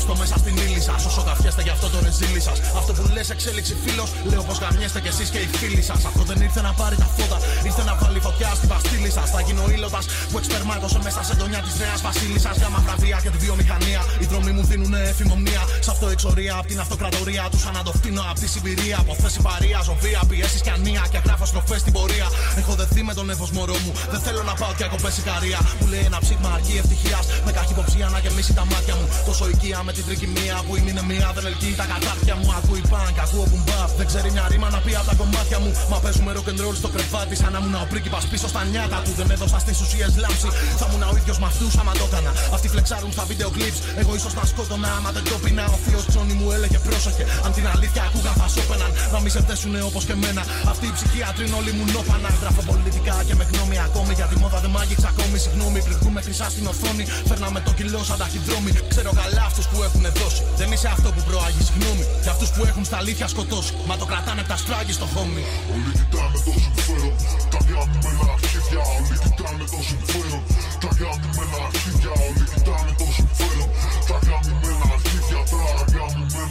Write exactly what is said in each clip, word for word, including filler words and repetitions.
στο μέσα στην ύλη σας. Όσο καφιέστε γι' αυτό το ρεζίλι σας. Αυτό που λες εξέλιξη φίλος, λέω πως γαμιέστε κι εσείς και οι φίλοι σας. Αυτό δεν ήρθε να πάρει τα φώτα, ήρθε να βάλει φωτιά στη βαστίλη σας. Θα γίνω ήλωτας που εξπερμάτωσε μέσα σε ντονιά της νέας βασίλισσας. Για μαύρα βία και τη βιομηχανία. Οι δρόμοι μου δίνουνε εφημονία. Σ' αυτό εξορία απ' την αυτοκρατορία. Τους αναντοφτύνω απ' τη Σιμπηρία. Από θέση παρία, ζωβία, πιέσεις και ανία. Και γράφω στροφές στην πορεία. Έχω δεθεί με τον εύος μωρό μου. Δεν θέλω να πάω και ακοπές Ικαρία. Μου λέει ένα ψήγμα αρκεί ευτυχίας. Με καχυποψία να γεμίσει τα μάτια μου. Τόσο οικία με την τρικυμία που η μνημεία δεν ελκύει τα κατάρτια μου. Ακούει πανκ, ακούω μπουμπάπ. Δεν ξέρει μια ρήμα να πει από τα κομμάτια μου. Μα παίζουμε rock'n'roll στο κρεβάτι. Σαν να ήμουν ο πρίγκιπας πίσω στα νιάτα του. Δεν έδωσα στις ουσίες λάμψη. Θα ήμουν ο ίδιος με αυτούς άμα το έκανα. Αυτοί φλεξάρουν στα βίντεο clips. Εγώ ίσως να σκότωνα άμα δεν το πεινά. Ο θείος Τζόνι μου έλεγε πρόσεχε. Αν την αλήθεια ακούγαν θα σώπαιναν. Να μη σε φταίσουνε όπως και εμένα. Αυτοί οι ψυχίατροι όλοι μου νόπανα. Γράφω πολιτικά και με γνώμη ακόμη. Για τη μόδα δεν μ' άγγιξα ακόμη. Συγγνώμη πριν βγούμε χρυσά στην οθόνη. Φέρναμε το κιλό σαν ταχυδρόμοι. Ξέρω καλά αυτούς που έχουν δώσει. Δεν είσαι αυτό που προάγει, συγγνώμη. Για αυτούς που έχουν στα αλήθεια σκοτώσει. Μα το κρατάνε τα στράγγι στο χώμι. Όλοι κοιτάνε το συμφέρον. Τα κάνουμε αρχίδια. Όλοι κοιτάνε το συμφέρον. Τα κάνουμε αρχίδια. Όλοι κοιτάνε το συμφέρον. Τα κάνουμε αρχίδια. Τα κάνουμε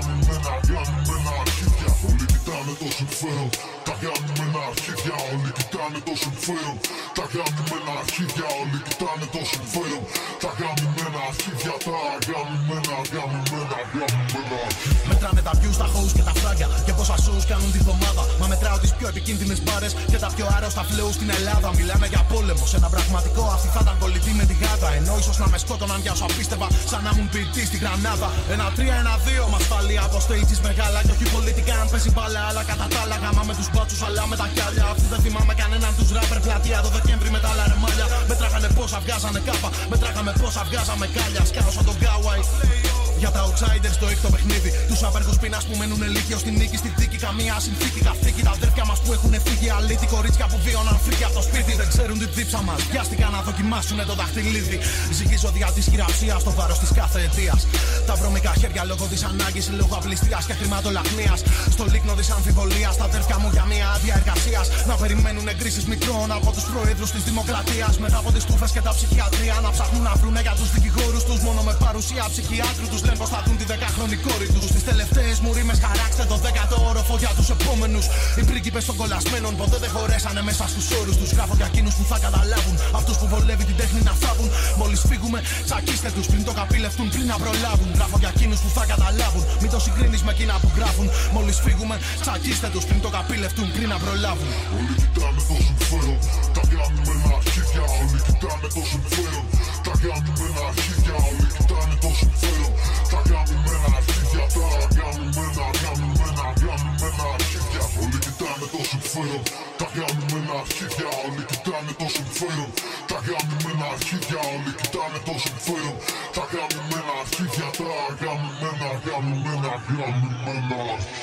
κάνουμε αρχίδια. Όλοι κοιτάνε το συμφέρον. Τα κάνουμε αρχίδια. Όλοι κοιτάνε το συμφέρον. Τα κάνουμε αρχίδια. Όλοι κοιτάνε το συμφέρον. Τα κάνουμε αρχίδια. Τα κάνουμε κάνουμε κάνουμε. Μετράνε τα views, τα hoes και τα φράγκια. Και πόσα shows κάνουν τη βδομάδα. Μα μετράω τις πιο επικίνδυνες μπάρες και τα πιο άρρωστα flow στην Ελλάδα. Μιλάμε για πόλεμο. Σε ένα πραγματικό αυτή θα ήταν κολλητή με τη γάτα. Ενώ ίσως να με σκότωναν για όσο απίστευα. Σαν να ήμουν ποιητή στη Γρανάδα. Ένα τρία, ένα δύο. Μα πάλι από stages μεγάλα. Και όχι πολιτικά αν πέσει μπάλα. Αλλά κατά τα άλλα γάμα με τους μπάτσους αλλά με τα κιάλια. Αφού δεν θυμάμαι κανέναν τους ράπερ πλατεία το Δεκέμβρη με τα λαρεμάλια. Μετράγανε πόσα βγάζανε κάπα. Μετράγαμε πόσα βγάζαμε κάλια. Σκάω σαν τον Γκάουαϊ. Για τα outsiders το έκτο παιχνίδι. Τους απεργούς πείνας που μένουν λύκειο στην νίκη. Στη δίκη καμία συνθήκη καθήκη. Τα αδέρφια μας που έχουν φύγει. Αλήτη κορίτσια που βίωναν φρίκι από το σπίτι. Δεν ξέρουν τη δίψα μας. Βιάστηκαν να δοκιμάσουνε το δαχτυλίδι. Ζυγίζω δια της χειραψίας στο βάρος της κάθε αιτίας. Τα βρώμικα χέρια λόγω της ανάγκης. Λόγω απληστίας και χρηματολαχνίας. Στο λίκνο της αμφιβολίας. Τα αδέρφια μου για μια άδεια εργασίας. Να περιμένουν εγκρίσεις μικρών από τους προέδρους της δημοκρατίας. Μετά από τις τούφες και τα ψυχιατρία. Να ψάχνουν να βρουνε για τους δικηγόρους τους. Μόνο με παρουσία ψυχιάτρου τους. Λένε πως θα δουν τη δεκάχρονη κόρη τους. Στις τελευταίες μου ρήμες χαράξτε το δέκατο όροφο για τους επόμενους. Οι πρίγκιπες των κολλασμένων ποτέ δεν χωρέσανε μέσα στους όρους τους. Γράφω για εκείνους που θα καταλάβουν. Αυτούς που βολεύει την τέχνη να θάβουν. Μόλις φύγουμε, τσακίστε τους πριν το καπήλευτούν πριν να προλάβουν. Γράφω για εκείνους που θα καταλάβουν. Μην το συγκρίνεις με εκείνα που γράφουν. Μόλις φύγουμε, τσακίστε τους πριν το καπήλευτούν πριν να προλάβουν. Όλοι κοιτάνε το συμφέρον. Τα κάνουμε αρχίδια. Όλοι κοιτάνε το συμφέρον. Τα κάνουμε αρχίδια. Όλοι κοιτάνε το συμφέρον. Τα κάνουμε αρχίδια. Τα κάνουμε κάνουμε κάνουμε αρχίδια. Όλοι κοιτάνε το συμφέρον. Τα κάνουμε αρχίδια. Όλοι κοιτάνε το συμφέρον. Τα κάνουμε αρχίδια. Όλοι κοιτάνε το συμφέρον. Τα κάνουμε αρχίδια. Τα κάνουμε κάνουμε κάνουμε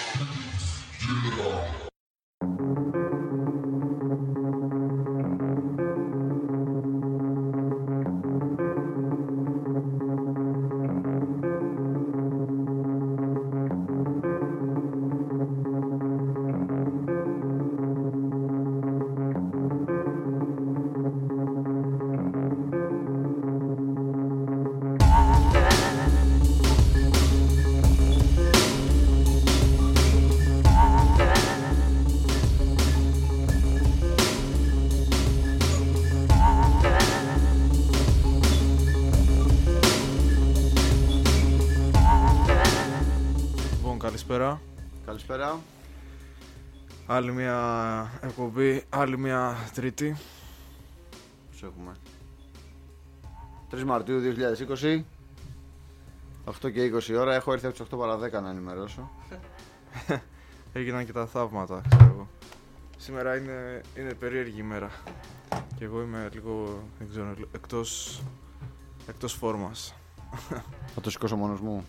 αρχίδια. Καλησπέρα. Καλησπέρα. Άλλη μια εκπομπή, άλλη μια Τρίτη. Πώς έχουμε? τρεις Μαρτίου δύο χιλιάδες είκοσι, οκτώ και είκοσι ώρα. Έχω έρθει από τις οκτώ παρά δέκα να ενημερώσω. Έγιναν και τα θαύματα, ξέρω εγώ. Σήμερα είναι, είναι περίεργη ημέρα. Και εγώ είμαι λίγο, δεν ξέρω, εκτός, εκτός φόρμας. Θα το σηκώσω μόνος μου.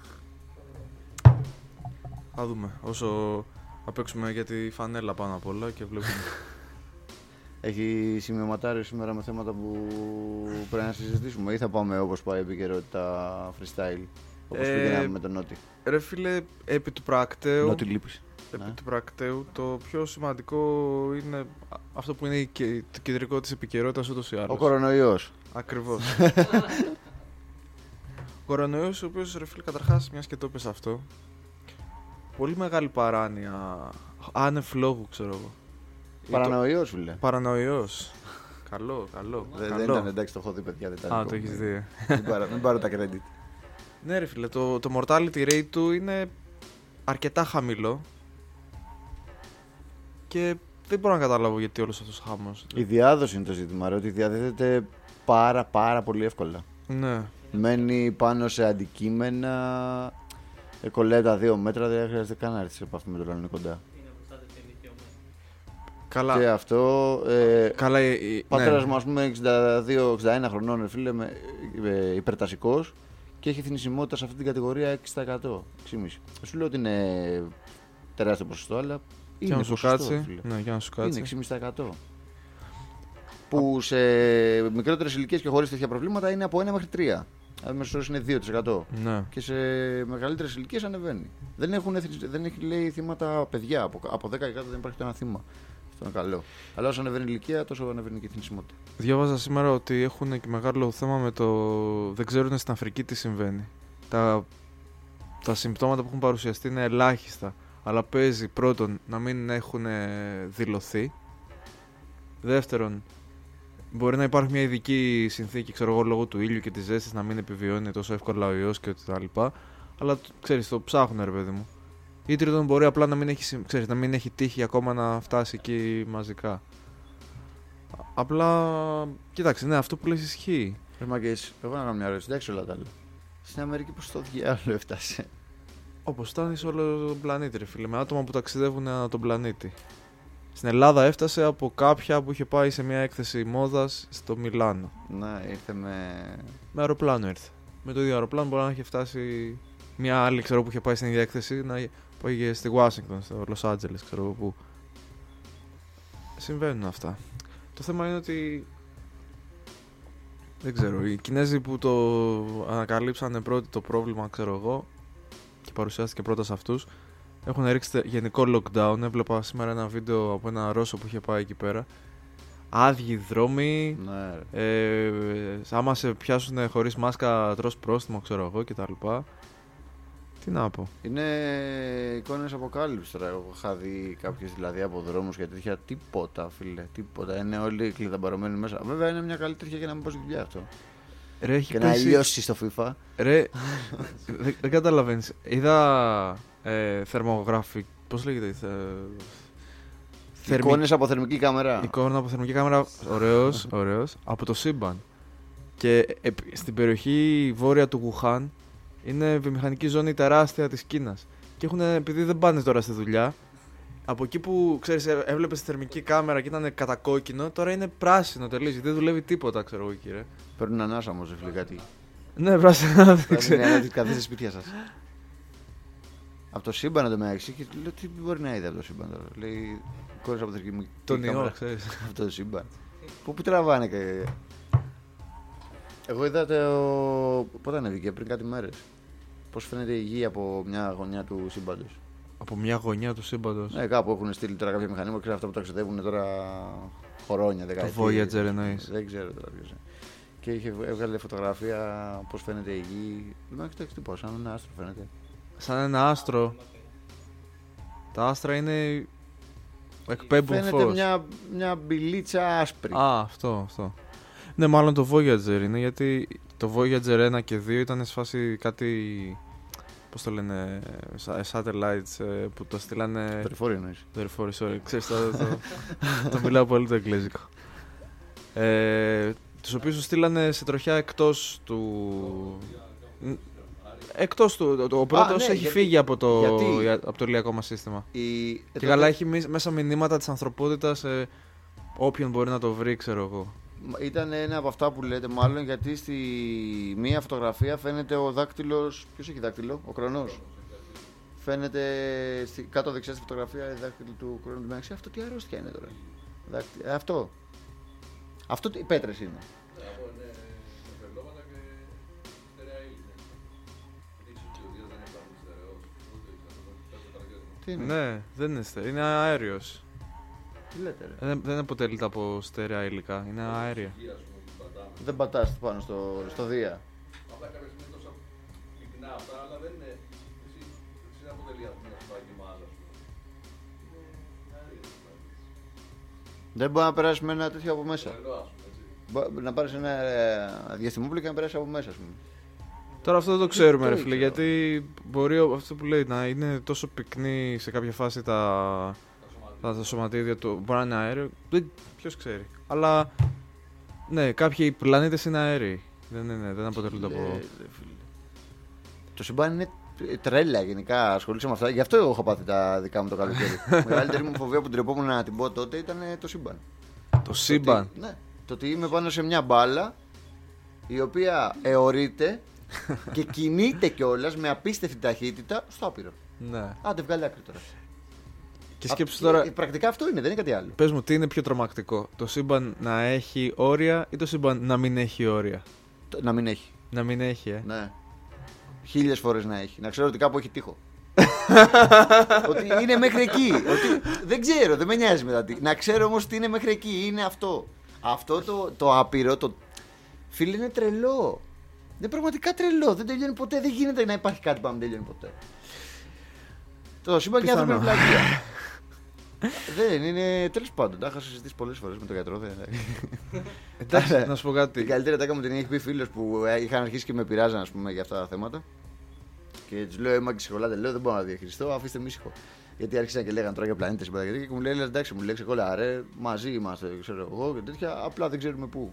Θα δούμε, όσο θα παίξουμε για τη φανέλα πάνω απ' όλα και βλέπουμε. Έχει σημειωματάρει σήμερα με θέματα που πρέπει να συζητήσουμε ή θα πάμε όπως πάει η επικαιρότητα freestyle, όπως ε, πήγαμε με τον Νότι? Ρε φίλε, επί του πρακτέου, Νότι λείπεις. Επί ναι. του πρακτέου το πιο σημαντικό είναι αυτό που είναι το κεντρικό της επικαιρότητας ούτως ή άλλως. Ο κορονοϊός. Ακριβώς. κορονοϊός, ο οποίος, ρε φίλε, καταρχάς, μιας και το είπες αυτό, πολύ μεγάλη παράνοια, άνευ λόγου, ξέρω εγώ. Παρανοϊός, φίλε. Παρανοϊός. Καλό, καλό. Δεν, καλό. δεν ήταν, εντάξει, το έχω δει, παιδιά. Δεν ήταν Α, δικό το μου. έχεις δει. Μην πάρω, μην πάρω τα credit. Ναι, ρε φίλε, το, το mortality rate του είναι αρκετά χαμηλό και δεν μπορώ να καταλάβω γιατί όλος αυτός ο χάμος. Η διάδοση είναι το ζήτημα, ρε, ότι διαδίδεται πάρα πάρα πολύ εύκολα. Ναι. Μένει πάνω σε αντικείμενα, ε, κολλάει τα δύο μέτρα, δεν χρειάζεται καν να έρθει σε επαφή με το άλλο κοντά. Καλά. Και αυτό. Ε, Καλά, ε, ε, πατέρας ναι. μου, ας πούμε, εξήντα δύο εξήντα ένα χρονών, ρε φίλε, με, ε, υπερτασικός και έχει θνησιμότητα σε αυτή την κατηγορία έξι τοις εκατό. έξι κόμμα πέντε τοις εκατό. Σου λέω ότι είναι τεράστιο ποσοστό, αλλά Για είναι να σου ποσοστό, κάτσει. φίλε. Ναι, για να σου Είναι κάτσει. έξι κόμμα πέντε τοις εκατό. Που σε μικρότερες ηλικίες και χωρίς τέτοια προβλήματα είναι από ένα μέχρι τρία. Δηλαδή μέσος όρος είναι δύο τοις εκατό. Ναι. Και σε μεγαλύτερες ηλικίες ανεβαίνει. Δεν, έχουν, δεν έχει, λέει, θύματα παιδιά. Από, από δέκα και κάτω δεν υπάρχει ένα θύμα. Αυτό είναι καλό. Αλλά όσο ανεβαίνει η ηλικία, τόσο ανεβαίνει και η θνησιμότητα. Διάβαζα σήμερα ότι έχουν και μεγάλο θέμα με το. Δεν ξέρουν στην Αφρική τι συμβαίνει. Τα, τα συμπτώματα που έχουν παρουσιαστεί είναι ελάχιστα. Αλλά παίζει πρώτον να μην έχουν δηλωθεί. Δεύτερον, μπορεί να υπάρχει μια ειδική συνθήκη, ξέρω εγώ, λόγω του ήλιου και της ζέστης να μην επιβιώνει τόσο εύκολα ο ιός και τα λοιπά. Αλλά ξέρεις, το ψάχνουν, ρε παιδί μου. Ή τρίτον, μπορεί απλά να μην έχει, ξέρεις, να μην έχει τύχει ακόμα να φτάσει εκεί μαζικά. Απλά, κοίταξε, ναι, αυτό που λες ισχύει. Ρε μαγκές, εγώ να κάνω μια ερώτηση. Εντάξει, όλα τα άλλα. Στην Αμερική πώς το διάλογο έφτασε. Όπως φτάνει σε όλο τον πλανήτη, ρε φίλε, με άτομα που ταξιδεύουν ανά τον πλανήτη. Στην Ελλάδα έφτασε από κάποια που είχε πάει σε μια έκθεση μόδας στο Μιλάνο. Να, ήρθε με. Με αεροπλάνο ήρθε. Με το ίδιο αεροπλάνο μπορεί να είχε φτάσει μια άλλη, ξέρω, που είχε πάει στην ίδια έκθεση, να πήγε στη Washington, στο Los Angeles, ξέρω εγώ που. Συμβαίνουν αυτά. Το θέμα είναι ότι. Δεν ξέρω, οι Κινέζοι που το ανακαλύψανε πρώτοι το πρόβλημα, ξέρω εγώ, και παρουσιάστηκε πρώτα σε αυτούς, έχουν ρίξει γενικό lockdown. Έβλεπα σήμερα ένα βίντεο από ένα Ρώσο που είχε πάει εκεί πέρα. Άδειοι δρόμοι. Ναι, Ε, άμα σε πιάσουν χωρίς μάσκα, τρως πρόστιμο, ξέρω εγώ κτλ. Τι να πω. είναι εικόνες αποκάλυψης τώρα. Εγώ είχα δει κάποιες δηλαδή από δρόμους και τέτοια. Τίποτα, φίλε. Τίποτα. Είναι όλοι κλειδαμπαρωμένοι μέσα. Βέβαια είναι μια καλή τέτοια για να μην πω στη δουλειά αυτό. Ρε, έχει Και να πέσει... λιώσει στο FIFA. Ρε, δεν δεν καταλαβαίνεις. Είδα ε, θερμογράφη... Πώς λέγεται... Θε... θερμι- Εικόνες από θερμική κάμερα. Εικόνα από θερμική κάμερα. Ωραίος, ωραίος. Από το σύμπαν. Και ε, στην περιοχή βόρεια του Γουχάν είναι βιομηχανική ζώνη τεράστια της Κίνας. Και έχουν, επειδή δεν πάνε τώρα στη δουλειά, από εκεί που ξέρεις, ε, έβλεπες τη θερμική κάμερα και ήταν κατακόκκινο, τώρα είναι πράσινο τελείως. Δεν δουλεύει τίποτα, ξέρω εγώ, κύριε. Παίρνουν ανάσα όμως, φίλε, κάτι. Ναι, πράσινο, δεν Θα ξέρω. είναι να καθίσετε σπίτια σας. Από το σύμπαν να το μεταξύ και λέω τι μπορεί να είδε από το σύμπαν τώρα. Λέει εικόνες από θερμική Τον ιό, κάμερα. ξέρεις. Αυτό το σύμπαν. Πού που τραβάνε και. Εγώ είδα το. Πότε ανέβηκε, πριν κάτι μέρες. Πώς φαίνεται η γη από μια γωνιά του σύμπαντος. Από μια γωνιά του σύμπαντος. Ναι, κάπου έχουν στείλει τώρα κάποια μηχανήματα, ξέρω αυτά που ταξιδεύουν τώρα χρόνια, δεκαετίες. Το Voyager εννοείς. Δεν ξέρω τώρα ποιος είναι. Και είχε έβγαλε φωτογραφία πώς φαίνεται η γη. Δεν με έχει κοιτάξει τίποτα, σαν ένα άστρο φαίνεται. Σαν ένα άστρο. Τα άστρα είναι. Εκπέμπουν Φαίνεται φως. μια, μια μπιλίτσα άσπρη. Α, αυτό, αυτό. Ναι, μάλλον το Voyager είναι, γιατί το Voyager ένα και δύο ήταν σε φάση κάτι. Πώς το λένε, σα- satellites ε, που το στείλανε. Περιφόρη εννοείς. Δορυφόροι, sorry. Ξέρεις, το, το, το μιλάω πολύ το εγγλέζικο. Ε, τους οποίους τους στείλανε σε τροχιά εκτός του. Εκτός του. Το, το, ο πρώτος ναι, έχει γιατί- φύγει από το, γιατί- από το ηλιακό μας σύστημα. Η... Και καλά, έχει μι- μέσα μηνύματα της ανθρωπότητας σε όποιον μπορεί να το βρει, ξέρω εγώ. Ήταν ένα από αυτά που λέτε, μάλλον γιατί στη μία φωτογραφία φαίνεται ο δάκτυλος. Ποιος έχει δάκτυλο, ο Κρονός. Φαίνεται στη, κάτω δεξιά στη φωτογραφία η δάκτυλο του Κρόνου. Μεταξύ, αυτό τι αρρώστια είναι τώρα. Δάκτη, ε, αυτό. Αυτό τι- οι πέτρες είναι. Τι είναι, Ναι, δεν είναι στερεό. Είναι αέριος. τι λέτε ρε. Ε, Δεν, δεν αποτελείται από στερεά υλικά. Είναι αέρια. Δεν πατάς πάνω στο, στο Δία. αυτά, αλλά δεν είναι. Εσύ, εσύ δεν αποτελεί αυτό ένα επάγγελμα άλλο. Δεν μπορεί να περάσει με ένα τέτοιο από μέσα. Τρελό, ας πούμε, έτσι. Μπο- Να πάρει ένα ε, διαστημόπλαιο και να περάσει από μέσα, ας πούμε. Τώρα αυτό δεν το ξέρουμε, το ρε φίλε, ήξερα. γιατί μπορεί ο- αυτό που λέει να είναι τόσο πυκνή σε κάποια φάση τα, τα, τα σωματίδια του. Μπορεί να είναι αέριο. Δεν, ποιος ξέρει. Αλλά ναι, κάποιοι πλανήτες είναι αέριοι. Δεν, είναι, δεν αποτελούνται Ε, από. δε, φίλε. Το σύμπαν είναι τρέλα γενικά. Ασχολείσαι με αυτά. Γι' αυτό εγώ έχω πάθει τα δικά μου το καλοκαίρι. Η μεγαλύτερη μου φοβία που ντρεπόμουν να την πω τότε ήταν το σύμπαν. Το σύμπαν. Το ότι, ναι, το ότι είμαι πάνω σε μια μπάλα η οποία αιωρείται και κινείται κιόλας με απίστευτη ταχύτητα στο άπειρο. Ναι. Άντε, βγάλε άκρη τώρα. Και σκέψου Α, τώρα, ε, Πρακτικά αυτό είναι, δεν είναι κάτι άλλο. πες μου, τι είναι πιο τρομακτικό. Το σύμπαν να έχει όρια ή το σύμπαν να μην έχει όρια. Το- Να μην έχει. Να μην έχει, ε. Ναι. Χίλιες φορές να έχει. Να ξέρω ότι κάπου έχει τείχο. Ότι είναι μέχρι εκεί. Ότι δεν ξέρω, δεν με νοιάζει μετά. τι. Να ξέρω όμως ότι είναι μέχρι εκεί. Είναι αυτό. Αυτό το, το άπειρο, το. Φίλε, είναι τρελό. Είναι πραγματικά τρελό. Δεν τελειώνει ποτέ. Δεν γίνεται να υπάρχει κάτι που να μην τελειώνει ποτέ. Το σύμπαν και Πιθανό. άνθρωποι πλαγία. Δεν είναι. Τέλος πάντων, τα είχα συζητήσει πολλές φορές με τον γιατρό. Δεν... Εντάξει, να σου πω κάτι. Την καλύτερη τάκα μου την έχει πει φίλος που ε, είχαν αρχίσει και με πειράζαν, ας πούμε, για αυτά τα θέματα. Και του λέω: Είμαι ξεχωλάτε, λέω: Δεν μπορώ να διαχειριστώ, αφήστε με ήσυχο. Γιατί άρχισαν και λέγανε τώρα για πλανήτες και μου λέει: Εντάξει, μου λέει ξεχωλά, ρε, μαζί είμαστε, ξέρω εγώ και τέτοια. Απλά δεν ξέρουμε πού.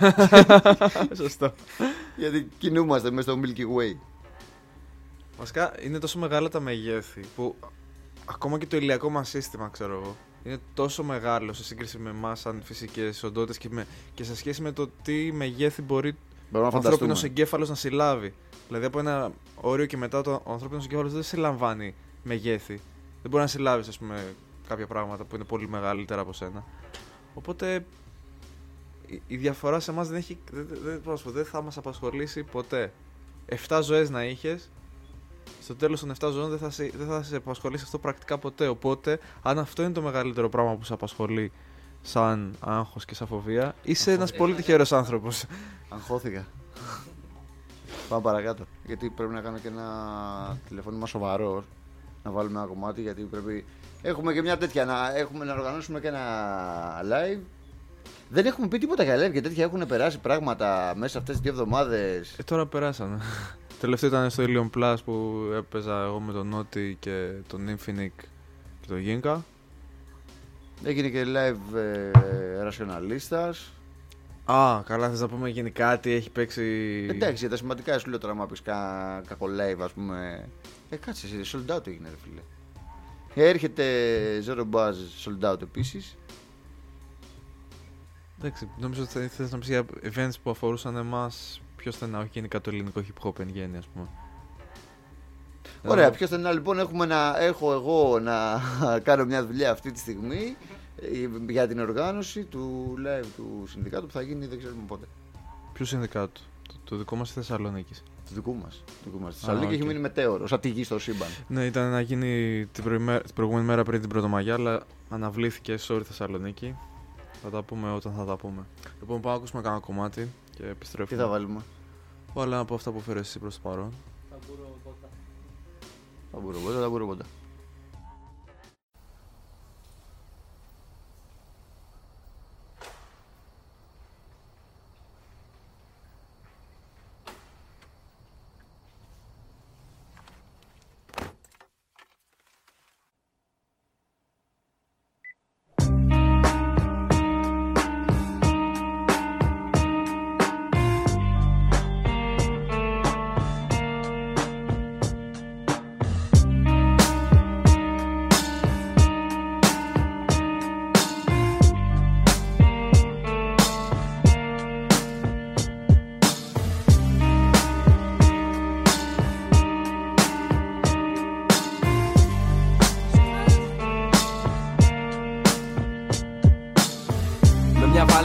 Σωστό. Γιατί κινούμαστε μέσα στο Milky Way. Βασικά είναι τόσο μεγάλα τα μεγέθη που ακόμα και το ηλιακό μας σύστημα, ξέρω εγώ, είναι τόσο μεγάλο σε σύγκριση με εμάς σαν φυσικές οντότητες και, με, και σε σχέση με το τι μεγέθη μπορεί Μπορούμε ο να ανθρώπινος φανταστούμε. εγκέφαλος να συλλάβει. Δηλαδή από ένα όριο και μετά το, ο ανθρώπινος εγκέφαλος δεν συλλαμβάνει μεγέθη. Δεν μπορεί να συλλάβει, ας πούμε, κάποια πράγματα που είναι πολύ μεγαλύτερα από σένα. Οπότε η, η διαφορά σε εμάς δεν, έχει, δεν, δεν, δεν, δεν θα μας απασχολήσει ποτέ. Εφτά ζωές να είχες, στο τέλος των εφτά ζωών δεν θα, σε, δεν θα σε απασχολήσει αυτό πρακτικά ποτέ. Οπότε, αν αυτό είναι το μεγαλύτερο πράγμα που σε απασχολεί σαν άγχος και σαν φοβία, είσαι ένας πολύ τυχερός άνθρωπος. Αγχώθηκα. Πάμε παρακάτω. Γιατί πρέπει να κάνω και ένα τηλεφώνημα σοβαρό. Να βάλουμε ένα κομμάτι. Γιατί πρέπει. Έχουμε και μια τέτοια. Να, έχουμε, να οργανώσουμε και ένα live. Δεν έχουμε πει τίποτα για live και τέτοια. Έχουν περάσει πράγματα μέσα αυτές τις δύο εβδομάδες. Ε, τώρα περάσανε. Τελευταίο ήταν στο Ilion Plus που έπαιζα εγώ με τον Νότι και τον Infinite και τον Ginka. Έγινε και live ε, Rationalistas. Α, καλά, θες να πούμε γενικά τι έχει παίξει. Εντάξει, για τα σημαντικά σου λέω τώρα. Μα πει κα, κακό live, ας πούμε. Ε, κάτσε, sold out έγινε, ρε φίλε. Έρχεται Zero Buzz sold out επίσης. Εντάξει, νομίζω ότι θα θες να πεις για events που αφορούσαν εμάς πιο στενά, όχι γενικά το ελληνικό hip hop εν γέννη, ας πούμε. Ωραία, Ε, πιο στενά λοιπόν έχουμε να, έχω εγώ να κάνω μια δουλειά αυτή τη στιγμή ε, για την οργάνωση του live του συνδικάτου που θα γίνει δεν ξέρουμε πότε. Ποιο συνδικάτο, το, το δικό μας ή Θεσσαλονίκης. Του δικού μας. Του δικού μας. Στη Α, Θεσσαλονίκη οκ. έχει μείνει μετέωρο, σαν τη γη στο σύμπαν. Ναι, ήταν να γίνει την, προημέ... την προηγούμενη μέρα πριν την Πρωτομαγιά, αλλά αναβλήθηκε sorry Θεσσαλονίκη. Θα τα πούμε όταν θα τα πούμε. Λοιπόν, πάμε να ακούσουμε κάνα κομμάτι και Τι επιστρέφουμε. θα βάλουμε. Βάλε ένα από αυτά που φέρες εσύ προς το παρόν. Θα μπορώ ποτέ, θα μπορώ ποτέ.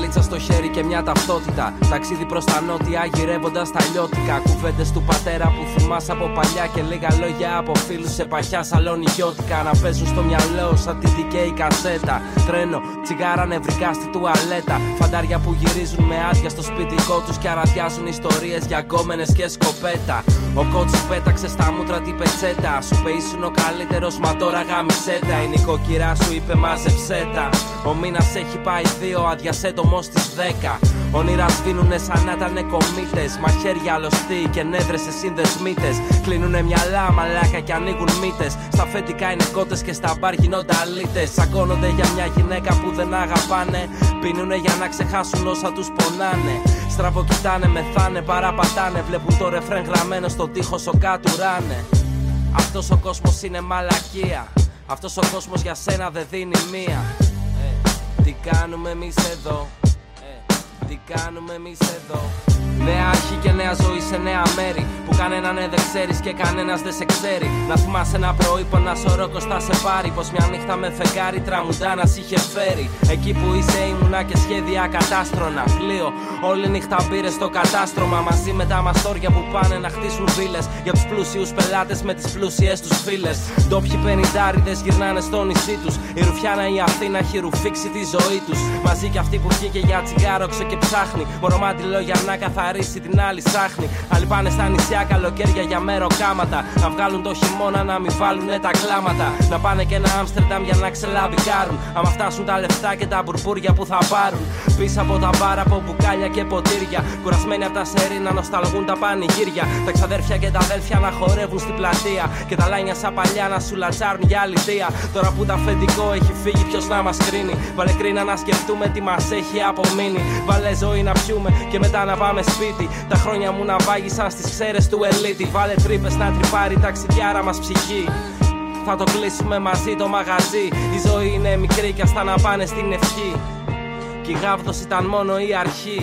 βαλίτσα στο χέρι και μια ταυτότητα. Ταξίδι προς τα νότια, γυρεύοντας τα λιώτικα. Κουβέντες του πατέρα που θυμάσαι από παλιά και λίγα λόγια από φίλους σε παχιά σαλονικιώτικα. Να παίζουν στο μυαλό σαν τη δικαίη κασέτα. Τρένο, τσιγάρα νευρικά στη τουαλέτα. Φαντάρια που γυρίζουν με άδεια στο σπιτικό τους και αραδιάζουν ιστορίες για γκόμενες και σκοπέτα. Ο κότσις πέταξε στα μούτρα την πετσέτα. Σου είπε ήσουν ο καλύτερος, μα τώρα γαμισέτα. Η νοικοκυρά σου είπε μαζεψέτα. Ο μήνας έχει πάει δύο, αδειασέ το μος στις δέκα. Όνειρα σβήνουνε σαν να ήτανε κομίτες. Μαχαίρια αλωστοί και νεύρες σε συνδεσμίτες. Κλείνουνε μυαλά μαλάκα και ανοίγουν μύτες. Στα αφεντικά είναι κότες και στα μπαρ γίνονται αλήτες. Σακώνονται για μια γυναίκα που δεν αγαπάνε. Πίνουνε για να ξεχάσουν όσα τους πονάνε. Στραβοκοιτάνε, μεθάνε, παραπατάνε. Βλέπουν το ρεφρέν γραμμένο στον τοίχο, σοκάτουράνε. Αυτός ο κόσμος είναι μαλακία. Αυτός ο κόσμος για σένα δεν δίνει μία. ε, Τι κάνουμε εμείς εδώ, ε, τι κάνουμε εμείς εδώ. Νέα αρχή και νέα ζωή σε νέα μέρη. Που κανέναν ναι, δεν ξέρεις και κανένας δεν σε ξέρει. Να θυμάσαι ένα πρωί που ένα σωρό κοστά σε πάρει. Πως μια νύχτα με φεγγάρι τραγουντάνας είχε φέρει. Εκεί που είσαι ήμουνα και σχέδια κατάστρωνα. Πλοίο, όλη νύχτα μπήρες στο κατάστρωμα. Μαζί με τα μαστόρια που πάνε να χτίσουν βίλες. Για τους πλούσιους πελάτες με τις πλούσιες τους φίλες. Ντόπιοι πενηντάριδες γυρνάνε στο νησί τους. Η Ρουφιάνα η Αθήνα έχει ρουφήξει τη ζωή τους. Μαζί κι αυτή που βγήκε για τσιγάροξο και ψάχνει. Μωρομάτιλο για να καθαρίσει την άλλη ψάχνει. Άλλοι πάνε στα νησιά καλοκαίρια για μεροκάματα. Να βγάλουν το χειμώνα να μην βάλουνε τα κλάματα. Να πάνε και ένα Άμστερνταμ για να ξελαμπικάρουν. Άμα φτάσουν τα λεφτά και τα μπουρμπούρια που θα πάρουν. Πίσω από τα μπάρα από μπουκάλια και ποτήρια. Κουρασμένοι από τα σερί να νοσταλγούν τα πανηγύρια. Τα ξαδέρφια και τα αδέλφια να χορεύουν στην πλατεία. Και τα λάινια σαν παλιά να σου λατσάρουν για αληθεία. Τώρα που τα αφεντικό έχει φύγει, ποιος να μας κρίνει. Βάλε κρίνα να σκεφτούμε τι μας έχει απομείνει. Βάλε ζωή να πιούμε και μετά να πάμε σπίτι. Τα χρόνια μου να βάγισαν στις ξέρες του ελίτη. Βάλε τρύπες να τρυπάρει η ταξιδιάρα μας ψυχή. Θα το κλείσουμε μαζί το μαγαζί. Η ζωή είναι μικρή κι αυτά να πάνε στην ευχή. Κι η γάβδος ήταν μόνο η αρχή.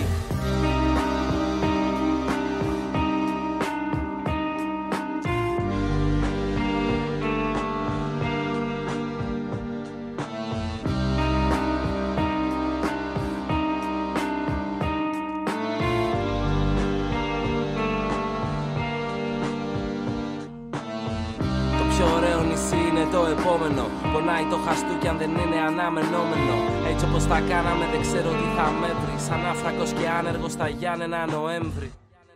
Το επόμενο πονάει το χαστούκι αν δεν είναι αναμενόμενο. Έτσι όπως τα κάναμε δεν ξέρω τι θα με βρει. Σαν άφρακος και άνεργος στα Γιάννενα Νοέμβρη.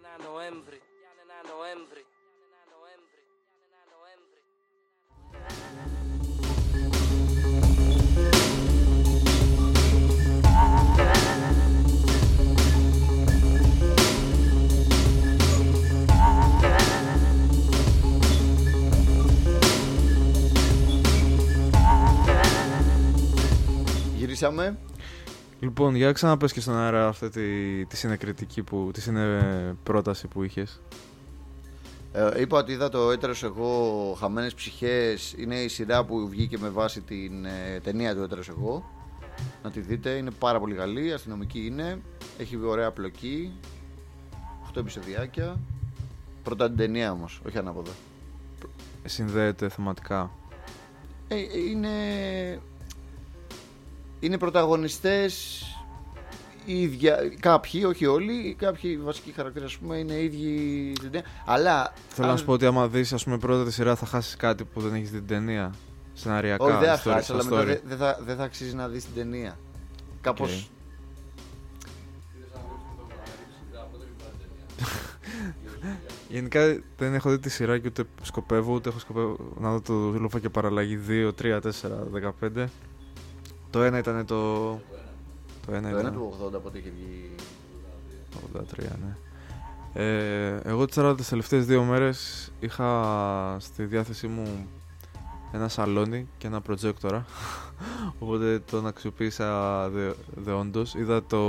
Γυρίσαμε. Λοιπόν, για ξαναπες και στον αέρα αυτή τη, τη συνεκριτική που, τη συνεπρόταση που είχες. Ε, είπα ότι είδα το Έτερος εγώ, Χαμένες Ψυχές. Είναι η σειρά που βγήκε με βάση την ε, ταινία του Έτερος εγώ. Να τη δείτε, είναι πάρα πολύ καλή, αστυνομική είναι. Έχει ωραία πλοκή. οκτώ επεισοδιάκια. Πρώτα την ταινία όμως, όχι ανάποδα. Συνδέεται θεματικά. Ε, είναι... Είναι πρωταγωνιστές οι ίδια, κάποιοι, όχι όλοι, κάποιοι βασικοί χαρακτήρες ας πούμε είναι ίδιοι. Αλλά θέλω αν... να σου πω ότι άμα δεις ας πούμε πρώτα τη σειρά θα χάσεις κάτι που δεν έχεις δει την ταινία. Σεναριακά. Όχι, δεν θα χάσεις, αλλά μετά δεν δε θα, δε θα αξίζει να δεις την ταινία. Κάπως. Γενικά δεν έχω δει τη σειρά και ούτε σκοπεύω, ούτε έχω σκοπεύω να δω το Λούφα και Παραλλαγή δύο, τρία, τέσσερα, δεκαπέντε. Το ένα ήταν το... Το ένα, το ένα του ογδόντα, πότε είχε βγει... ογδόντα τρία, ναι. Ε, εγώ τώρα τις τελευταίες δύο μέρες είχα στη διάθεσή μου ένα σαλόνι και ένα προτζέκτορα. Οπότε τον αξιοποίησα δε, δεόντως. Είδα το...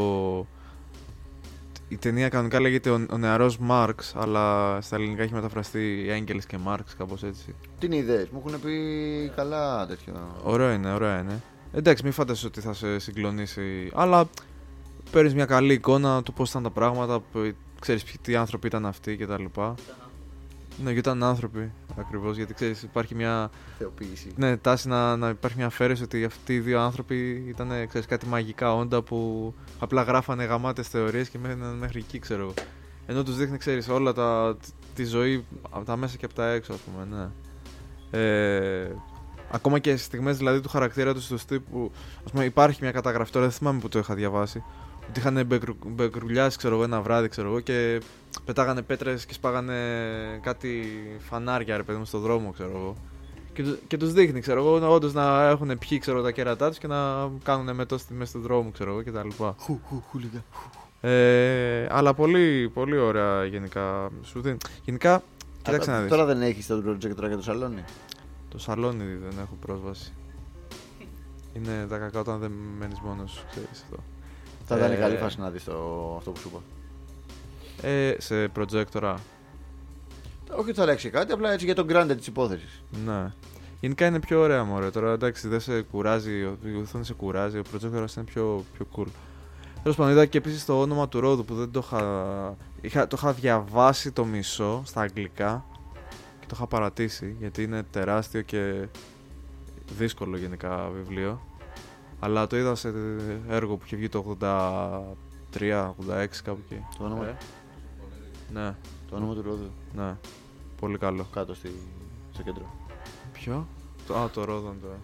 Η ταινία κανονικά λέγεται ο, ο νεαρός Μάρξ, αλλά στα ελληνικά έχει μεταφραστεί Έγγελς και Μάρξ, κάπως έτσι. Τι ιδέες, μου έχουν πει καλά τέτοιο. Ωραίο είναι, ωραίο είναι. Εντάξει, μην φανταστείς ότι θα σε συγκλονίσει, αλλά παίρνεις μια καλή εικόνα του πώς ήταν τα πράγματα, ξέρεις τι άνθρωποι ήταν αυτοί κτλ. Ναι, και ήταν άνθρωποι. ακριβώς, γιατί ξέρεις, υπάρχει μια Θεοποίηση. ναι, τάση να, να υπάρχει μια αφαίρεση ότι αυτοί οι δύο άνθρωποι ήταν, ξέρεις, κάτι μαγικά όντα που απλά γράφανε γαμάτες θεωρίες και μέναν μέχρι εκεί, ξέρω εγώ. Ενώ τους δείχνει, ξέρεις, όλα τα, τη ζωή από τα μέσα και από τα έξω, ας πούμε, ναι. Ε, ακόμα και στις στιγμές δηλαδή του χαρακτήρα του στο τύπου, ας πούμε, υπάρχει μια καταγραφή, τώρα δεν θυμάμαι που το είχα διαβάσει, ότι είχαν μπεκρου, μπεκρουλιάσει, ξέρω εγώ, ένα βράδυ, ξέρω εγώ, και πετάγανε πέτρες και σπάγανε κάτι φανάρια, ρε παιδί μου, στον δρόμο, ξέρω εγώ. Και, και τους δείχνει, ξέρω εγώ, όντως να έχουν πιει, ξέρω, τα κέρατά τους και να κάνουν μετό μέσα στον δρόμο, ξέρω εγώ, κτλ. Χου, χου, χουλιγά. Ε, αλλά πολύ, πολύ ωραία γενικά. Σου δίνει. Γενικά, κοίταξε να δεις. Τώρα δεν έχεις το project τώρα για το σαλόνι. Το σαλόνι δεν έχω πρόσβαση. Είναι τα κακά όταν δεν μένεις μόνος, ξέρεις αυτό. Θα ήταν Ε, καλή φάση να δεις το, αυτό που σου είπα. Ε, σε projectora. Όχι ότι θα αλλάξει κάτι, απλά έτσι για τον granted της υπόθεσης. Ναι. Γενικά είναι πιο ωραία, μωρέ. Τώρα εντάξει, δεν σε κουράζει, η οθόνη σε κουράζει, ο projector είναι πιο, πιο cool. Τέλος πάντων, είδα και επίσης το όνομα του ρόδου που δεν το είχα, είχα. Το είχα διαβάσει το μισό στα αγγλικά και το είχα παρατήσει γιατί είναι τεράστιο και δύσκολο γενικά βιβλίο. Αλλά το είδα σε έργο που είχε βγει το ογδόντα τρία ογδόντα έξι κάπου εκεί. Το όνομα, Ε, ναι, το όνομα του ρόδου. ναι. Πολύ καλό. Κάτω στη, στο κέντρο. Ποιο? Το, α, το Ρόδον τώρα.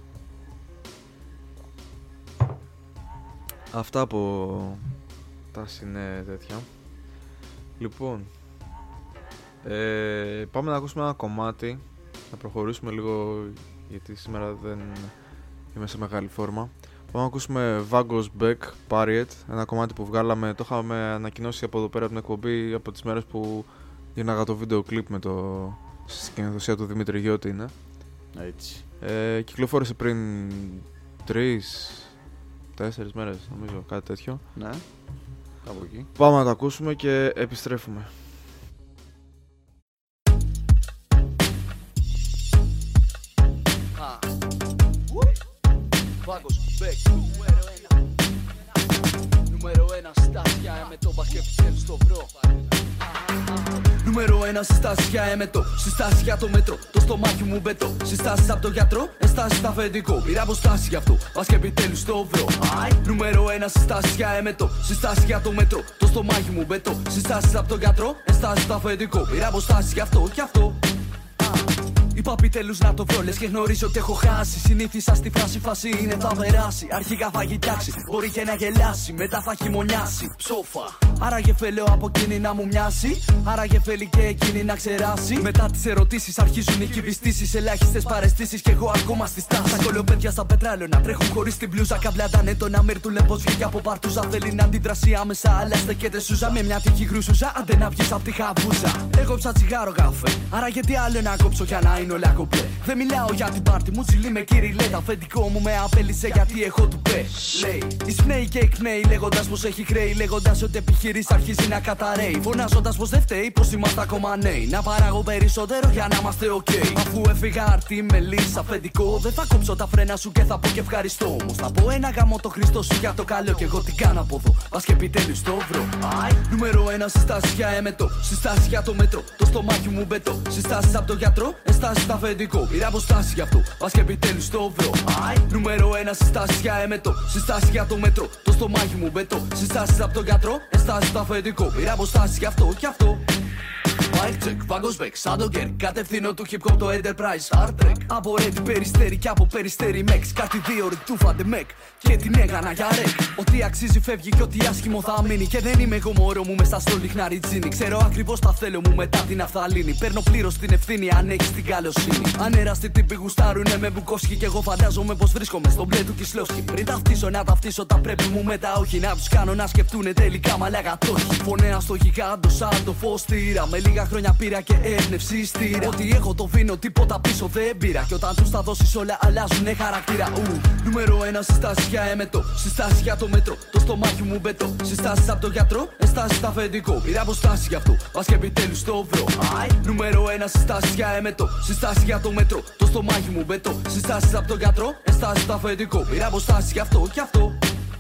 Αυτά από τα συνέ τέτοια. Λοιπόν, ε, πάμε να ακούσουμε ένα κομμάτι. Να προχωρήσουμε λίγο γιατί σήμερα δεν είμαι σε μεγάλη φόρμα. Πάμε να ακούσουμε Vagos Beck Pariet, ένα κομμάτι που βγάλαμε, το είχαμε ανακοινώσει από εδώ πέρα από την εκπομπή από τις μέρες που γίναγα το βίντεο κλιπ με το σκηνοθεσία του Δημήτρη Γιώτη είναι. Έτσι. Ε, κυκλοφόρησε πριν τρεις, τέσσερις μέρες νομίζω, κάτι τέτοιο. Ναι, κάπου εκεί. Πάμε να το ακούσουμε και επιστρέφουμε. Vagos Beck, νούμερο ένα. Νούμερο ένα στάσια, με το μπασκετ επιτέλους το βρω. Νούμερο ένα συστάσεις για έμετο, συστάσεις για το μέτρο. Το στομάχι μου μπετό, συστάσεις από το γιατρό, ενστάσεις στα αφεντικό. Πήρα αποστάσεις γι' αυτό, πας και επιτέλους το βρω. Νούμερο ένα συστάσεις για έμετο, συστάσεις για το μέτρο. Το στομάχι μου μπετό, συστάσεις από το γιατρό, ενστάσεις στα αφεντικό. Πήρα αποστάσεις γι' αυτό κι αυτό. Είπα επιτέλους να το βρω, λες και γνωρίζω ότι έχω χάσει. Συνήθισα στη φράση, φάση είναι θα περάσει. Αρχικά θα κοιτάξει, μπορεί και να γελάσει. Μετά θα χειμωνιάσει, ψόφα. Άραγε φέλεω από εκείνη να μου μοιάσει. Άραγε θέλει και εκείνη να ξεράσει. Μετά τις ερωτήσεις αρχίζουν οι κυβιστήσεις. Ελάχιστες παρεστήσεις κι εγώ ακόμα στη στάση. Τα κολοπέδια στα πετράλαιο να τρέχουν χωρίς την πλούζα. Καβλιάτα το να μύρτουλε πως βγήκε από παρτούζα. Θέλει να αντιδράσει άμεσα, αλλά στεκέται σούζα. Με μια τύχη γρουσούζα, άντε να βγεις απ' τη χαβούζα. Εγώ ψα τσιγάρο καφέ. Άρα γιατί άλλο να κόψω για να είναι όλα κομπλέ. Δεν μιλάω για την πάρτι μου, τσιλί με κυριλέ. Τα αφεντικό μου με απέλησε γιατί έχω του πε. Λέει, εισπνέει και εκπνέει λέγοντας πως έχει χρέη. Λέγοντας ότι επιχειρήσει αρχίζει να καταραίει. Φωνάζοντας πως δεν φταίει, πως είμαστε ακόμα νέοι. Να παράγω περισσότερο για να είμαστε ok. Αφού έφυγα αρτή με λύση αφεντικό, δεν θα κόψω τα φρένα σου και θα πω και ευχαριστώ. Όμως θα πω ένα γάμο το Χριστό σου για το καλό και εγώ τι κάνω από εδώ. Πας και επιτέλους το βρω. Νούμερο ένα συστάσεις για έμετο, συστάσεις για το μέτρο. Το στομάχι μου μπετό, συστάσεις από το γιατρό, ενστάσεις στα αφεντικό. Πήρα αποστάσεις γι' αυτό, πας και επιτέλους το βρω. Νούμερο ένα συστάσεις για έμετο, συστάσεις για το μέτρο. Το στομάχι μου μπετό, συστάσεις από το γιατρό, ενστάσεις στο αφεντικό. Πήρα αποστάσεις γι' αυτό κι αυτό. Mic check, Vagos Beck, σαν τον Κέρ. Κατευθύνω του hip hop το Enterprise Star Trek. Από Ready Περιστέρι και από Περιστέρι Mex. Κάτι δύο ρητούφαντε Μεκ και την έκανα για ρεκ. Ό,τι αξίζει φεύγει και ό,τι άσχημο θα μείνει. Και δεν είμαι εγώ μωρό μου μέσα στο λιχνάρι τζίνι. Ξέρω ακριβώς τα θέλω μου μετά την αφθαλήνη. Παίρνω πλήρως την ευθύνη αν έχεις την καλοσύνη. Αν εραστεί τύποι γουστάρουνε με Μπουκόφσκι. Και εγώ φαντάζομαι πως βρίσκομαι στον μπλε του Κισλόφσκι. Πριν ταυτίσω να ταυτίσω τα πρέπει μου μετά όχι. Να τους κάνω να σκεφτούνε τελικά μαλάκα το όχι. Φωνέα στο γιγάντο σαν το φως στήρα. Με λίγα χρόνια πήρα και έμπνευση στήρα. Ότι έχω το βίνο, τίποτα πίσω δεν πήρα. Και όταν τους τα δώσεις όλα αλλάζουνε χαρακτήρα. Ου. Νούμερο ένα συστάσεις για έμετο, συστάσεις για το μέτρο. Το στομάχι μου μπετό, συστάσεις από το γιατρό, ενστάσεις στα αφεντικό. Πήρα αποστάσεις γι' αυτό, πας και επιτέλους το βρω. Νούμερο ένα συστάσεις για έμετο, συστάσεις για το μέτρο. Το στομάχι μου μπετό, συστάσεις από το γιατρό, ενστάσεις στα αφεντικό. Πήρα αποστάσεις γι' αυτό κι αυτό.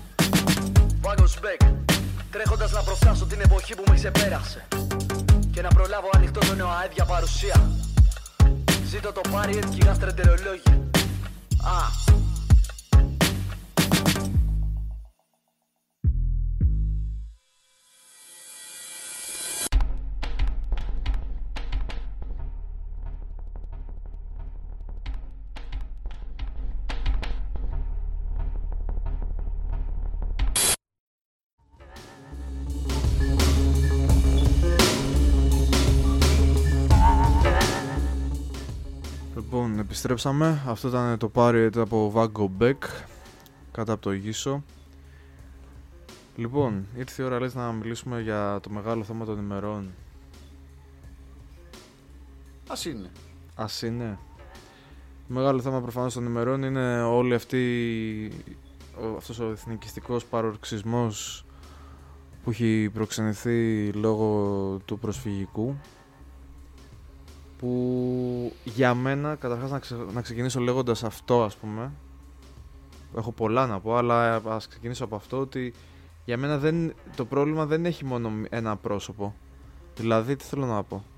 Vagos Beck, τρέχοντας να προφτάσω την εποχή που με ξεπέρασε. Και να προλάβω ανοιχτό το νέο αέδια παρουσία. Ζήτω το πάρει έτσι και γαστρεντερολόγια. Α. Λοιπόν, επιστρέψαμε. Αυτό ήταν το Party από Vago Beck, κάτω από το Γύσο. Λοιπόν, ήρθε η ώρα, λες, να μιλήσουμε για το μεγάλο θέμα των ημερών. Ας είναι. Ας είναι. Το μεγάλο θέμα προφανώς των ημερών είναι όλη αυτή, ο, αυτός ο εθνικιστικός παροξισμός που έχει προξενηθεί λόγω του προσφυγικού, που για μένα, καταρχάς να, ξε, να ξεκινήσω λέγοντας αυτό, ας πούμε, έχω πολλά να πω, αλλά ας ξεκινήσω από αυτό, ότι για μένα δεν, το πρόβλημα δεν έχει μόνο ένα πρόσωπο. Δηλαδή, τι θέλω να πω,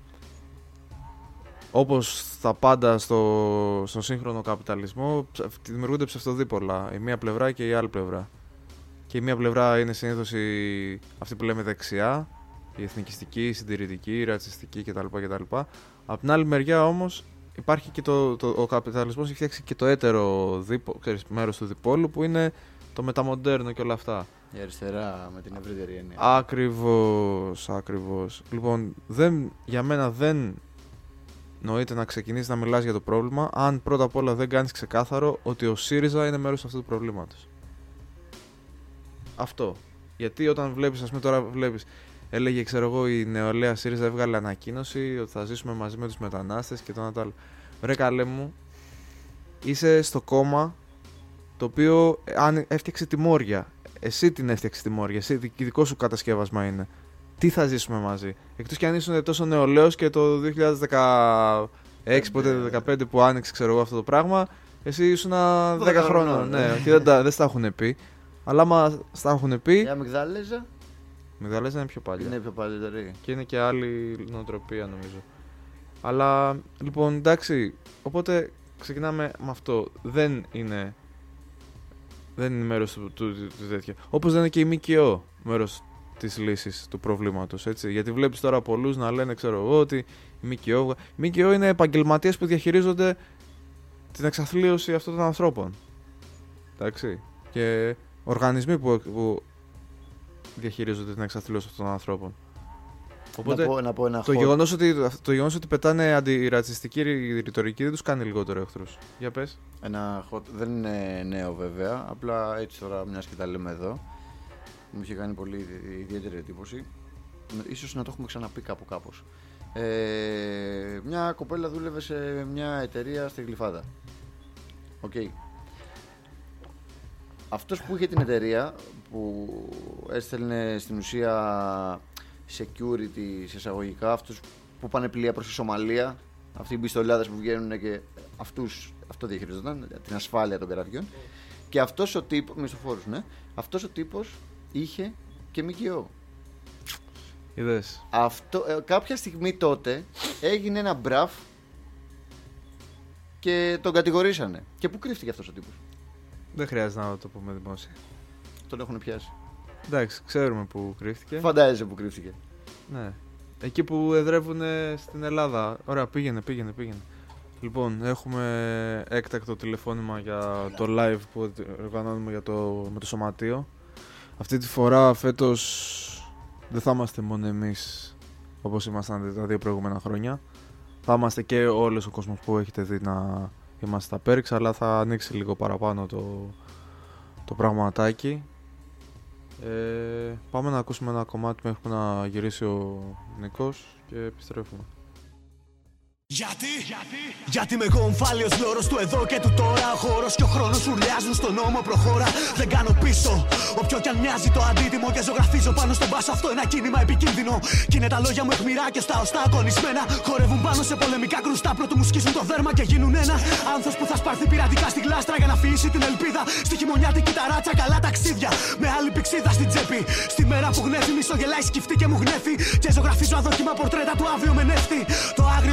όπως τα πάντα στο, στο σύγχρονο καπιταλισμό, δημιουργούνται ψευτοδίπολα, η μία πλευρά και η άλλη πλευρά. Και η μία πλευρά είναι συνήθως η, αυτή που λέμε δεξιά, η εθνικιστική, η συντηρητική, η ρατσιστική κτλ. κτλ. Από την άλλη μεριά όμως υπάρχει και το, το, ο καπιταλισμός έχει φτιάξει και το έτερο δίπο, ξέρεις, μέρος του διπόλου, που είναι το μεταμοντέρνο και όλα αυτά. Η αριστερά με την ευρύτερη έννοια. Ακριβώς, ακριβώς. Λοιπόν, δεν, για μένα δεν νοείται να ξεκινήσεις να μιλάς για το πρόβλημα αν πρώτα απ' όλα δεν κάνεις ξεκάθαρο ότι ο ΣΥΡΙΖΑ είναι μέρος αυτού του προβλήματος. Αυτό. Γιατί όταν βλέπεις, ας πούμε τώρα βλέπεις, έλεγε, ξέρω εγώ, η νεολαία ΣΥΡΙΖΑ έβγαλε ανακοίνωση ότι θα ζήσουμε μαζί με τους μετανάστες και το ένα το άλλο. Ρε καλέ μου, είσαι στο κόμμα το οποίο αν έφτιαξε τιμώρια. Εσύ την έφτιαξε τιμώρια, εσύ δικό σου κατασκεύασμα είναι. Τι θα ζήσουμε μαζί. Εκτός κι αν ήσουν τόσο νεολαίος και το δύο χιλιάδες δεκαέξι, πότε δεκαπέντε που άνοιξε, ξέρω εγώ, αυτό το πράγμα, εσύ ήσουν δέκα χρόνων. Ναι, και δεν, τα, δεν στα έχουν πει. Αλλά άμα στα έχουν πει. Η αμυγδαλέζα. Η αμυγδαλέζα είναι πιο παλιά. Είναι πιο παλιότερη. Και είναι και άλλη νοοτροπία, νομίζω. Αλλά λοιπόν, εντάξει. Οπότε ξεκινάμε με αυτό. Δεν είναι. Δεν είναι μέρος του, του, του, του τέτοια. Όπως δεν είναι και η ΜΚΟ μέρος της λύσης του προβλήματος. Έτσι. Γιατί βλέπεις τώρα πολλούς να λένε, ξέρω εγώ, ότι η ΜΚΟ, η ΜΚΟ είναι επαγγελματίες που διαχειρίζονται την εξαθλίωση αυτών των ανθρώπων. Εντάξει. Και οργανισμοί που, που διαχειρίζονται την εξαθλίωση αυτών των ανθρώπων. Οπότε να πω, να πω ένα το, γεγονός ότι, το γεγονός ότι πετάνε αντιρατσιστική ρητορική δεν τους κάνει λιγότερο εχθρούς. Για πες. Ένα hot, δεν είναι νέο βέβαια, απλά έτσι τώρα μιας και τα λέμε εδώ. Μου είχε κάνει πολύ ιδιαίτερη εντύπωση. Ίσως να το έχουμε ξαναπεί κάπου κάπως. Ε, μια κοπέλα δούλευε σε μια εταιρεία στη Γλυφάδα. Οκ. Okay. Αυτός που είχε την εταιρεία, που έστελνε στην ουσία security σε εισαγωγικά, αυτούς που πάνε πλοία προς τη Σομαλία, αυτοί οι πιστολιάδες που βγαίνουν και αυτούς, αυτό διαχειριζόταν, την ασφάλεια των καραβιών. Και αυτός ο τύπος, μισθοφόρους, ναι, αυτός ο τύπος είχε και ΜΚΟ. Είδες. Αυτό, ε, κάποια στιγμή τότε έγινε ένα μπραφ και τον κατηγορήσανε. Και πού κρύφτηκε αυτός ο τύπος? Δεν χρειάζεται να το πούμε δημόσια. Τον έχουν πιάσει. Εντάξει, ξέρουμε που κρύφτηκε. Φαντάζεσαι που κρύφτηκε. Ναι. Εκεί που εδρεύουν στην Ελλάδα. Ωραία, πήγαινε, πήγαινε, πήγαινε. Λοιπόν, έχουμε έκτακτο τηλεφώνημα για το live που οργανώνουμε για το, με το σωματείο. Αυτή τη φορά φέτος δεν θα είμαστε μόνο εμείς όπως ήμασταν τα δύο προηγούμενα χρόνια. Θα είμαστε και όλος ο κόσμος που έχετε δει να είμαστε στα Perks, αλλά θα ανοίξει λίγο παραπάνω το, το πραγματάκι. Ε, πάμε να ακούσουμε ένα κομμάτι μέχρι που να γυρίσει ο Νικός και επιστρέφουμε. Γιατί, γιατί, γιατί με εγώ ομφάλιος λόρος του εδώ και του τώρα. Ο χώρος και ο χρόνος ουρλιάζουν στον νόμο, προχώρα. Δεν κάνω πίσω, όποιο κι αν μοιάζει το αντίτιμο. Και ζωγραφίζω πάνω στον πάσο αυτό ένα κίνημα επικίνδυνο. Κι είναι τα λόγια μου αιχμηρά και στα οστά αγωνισμένα. Χορεύουν πάνω σε πολεμικά κρουστά, πρώτου μου σκίσουν το δέρμα και γίνουν ένα. Άνθος που θα σπαρθεί πειρατικά στη γλάστρα για να φύσει την ελπίδα. Στη χειμωνιάτικη ταράτσα, καλά ταξίδια. Με άλλη πηξίδα στην τσέπη. Στη μέρα που γνέφει, μισογελάει σκυφτή και μου γνέφει. Και ζωγραφίζω αδόκιμα πορτρέτα του αύριο με νεύτη. Το άγριο χθες μου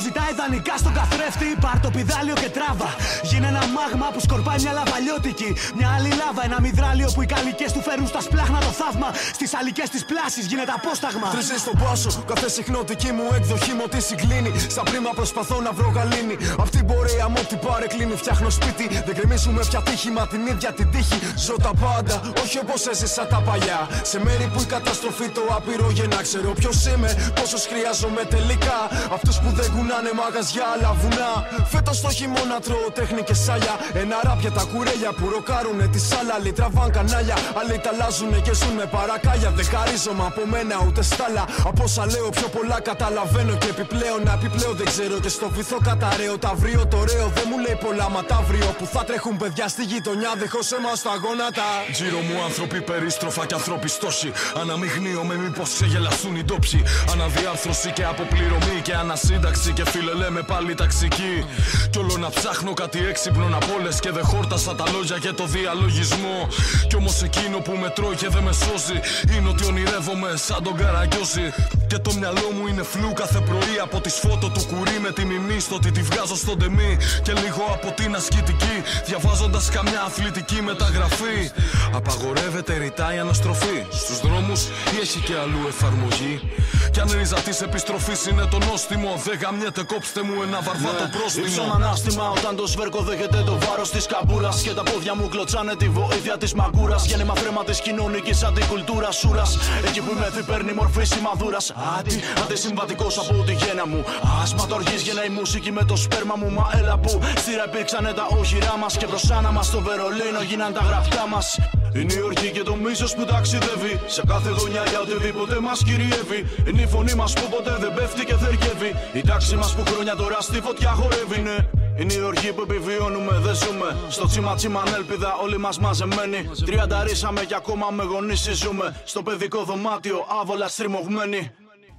ζητάει δανεικά στον καθρέφτη. Πάρ' το πιδάλιο και τράβα. Γίνε ένα μάγμα που σκορπάει μια λαβαλιώτικη. Μια άλλη λάβα, ένα μυδράλιο που οι καλικές του φέρουν στα σπλάχνα το θαύμα. Στις αλικές της πλάσεις γίνεται απόσταγμα. Τρίζει στον πάσο, κάθε συχνοτική μου εκδοχή μου τι συγκλίνει. Στα πρίμα προσπαθώ να βρω γαλήνη. Απ' την πορεία μου την πάρε κλείνει, φτιάχνω σπίτι. Δεν κρεμίζουμε πια τύχημα, την ίδια την τύχη. Ζω τα πάντα, όχι όπως έζησα τα παλιά. Σε μέρη που η καταστροφή το άπειρο γεννά. Ξέρω ποιος είμαι, πόσους χρειάζομαι τελικά. Αυτούς που δεν κουνάνε μαγαζιά, αλλά βουνά. Φέτος το χειμώνα τρώω τέχνη και σάλια. Ένα ράπ για τα κουρέλια που ροκάρουνε τη σάλα. Άλλοι τραβάν κανάλια, άλλοι τα αλλάζουνε και ζουν με παρακάλια. Δεν χαρίζομαι από μένα ούτε στάλα. Από όσα λέω πιο πολλά καταλαβαίνω και επιπλέον. Επιπλέον δεν ξέρω και στο βυθό καταραίω. Τα βρύο το ρέο δεν μου λέει πολλά μα τα βρύο. Που θα τρέχουν παιδιά στη γειτονιά δίχως εμάς τα γόνατα. Γύρω μου άνθρωποι περίστροφα και ανθρώποι στόση. Αναμειγνύω με μήπως ξεγελαστούν οι ντόπιοι. Αναδιάρθρωση και αποπληρωμή και ανασύνταξη. Και φίλε λέμε πάλι ταξική. Κι όλο να ψάχνω κάτι έξυπνο απ' όλες. Και δεν χόρτασα τα λόγια και το διαλογισμό. Κι όμως εκείνο που με τρώει και δεν με σώζει είναι ότι ονειρεύομαι σαν τον Καραγκιόζη. Και το μυαλό μου είναι φλού κάθε πρωί. Από τη σφότο του κουρί με τη μιμή στο ότι τη βγάζω στον τεμί. Και λίγο από την ασκητική, διαβάζοντας καμιά αθλητική μεταγραφή. Απαγορεύεται ρητά η αναστροφή στους δρόμους ή έχει και αλλού εφαρμογή. Κι αν ρίζα της επιστροφής είναι το νόστιμο, δεν γαμιέται, κόψτε μου ένα βαρβάτο yeah. πρόστιμο. Υψώνω ανάστημα όταν το σβέρκο δέχεται το βάρος της καμπούρας. Και τα πόδια μου κλωτσάνε τη βοήθεια της μαγκούρας. Γέννημα θρέμα της κοινωνικής αντικουλτούρας σούρας. Εκεί που η μέθη παίρνει μορφή σημαδούρας. Αντι, αντισυμβατικός από τη γέννα μου. Άσμα το οργής γεννάει μουσική με το σπέρμα μου. Μα έλα που στήρα υπήρξανε τα όχυρά μας. Και μπροστά μας στο Βερολίνο γίναν τα γραφτά μας. Είναι η οργή και το μίσος που ταξιδεύει σε κάθε γωνιά για οτιδήποτε μας κυριεύει. Είναι η φωνή μας που ποτέ δεν πέφτει και θερκεύει. Η τάξη μας που χρόνια τώρα στη φωτιά χορεύει, ναι. Είναι η οργή που επιβιώνουμε, δεν ζούμε. Στο τσίμα τσίμα ανέλπιδα όλοι μας μαζεμένοι. Τριάντα ρίσαμε κι ακόμα με γονείς ζούμε. Στο παιδικό δωμάτιο άβολα στριμωγμένοι.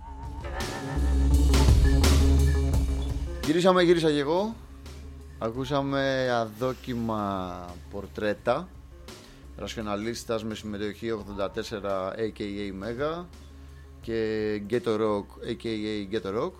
Γυρίσαμε, γύρισα και εγώ. Ακούσαμε αδόκιμα πορτρέτα. Ρασιοναλίστας με συμμετοχή ογδόντα τέσσερα έι κέι έι Mega και Ghetto Rock έι κέι έι Ghetto Rock.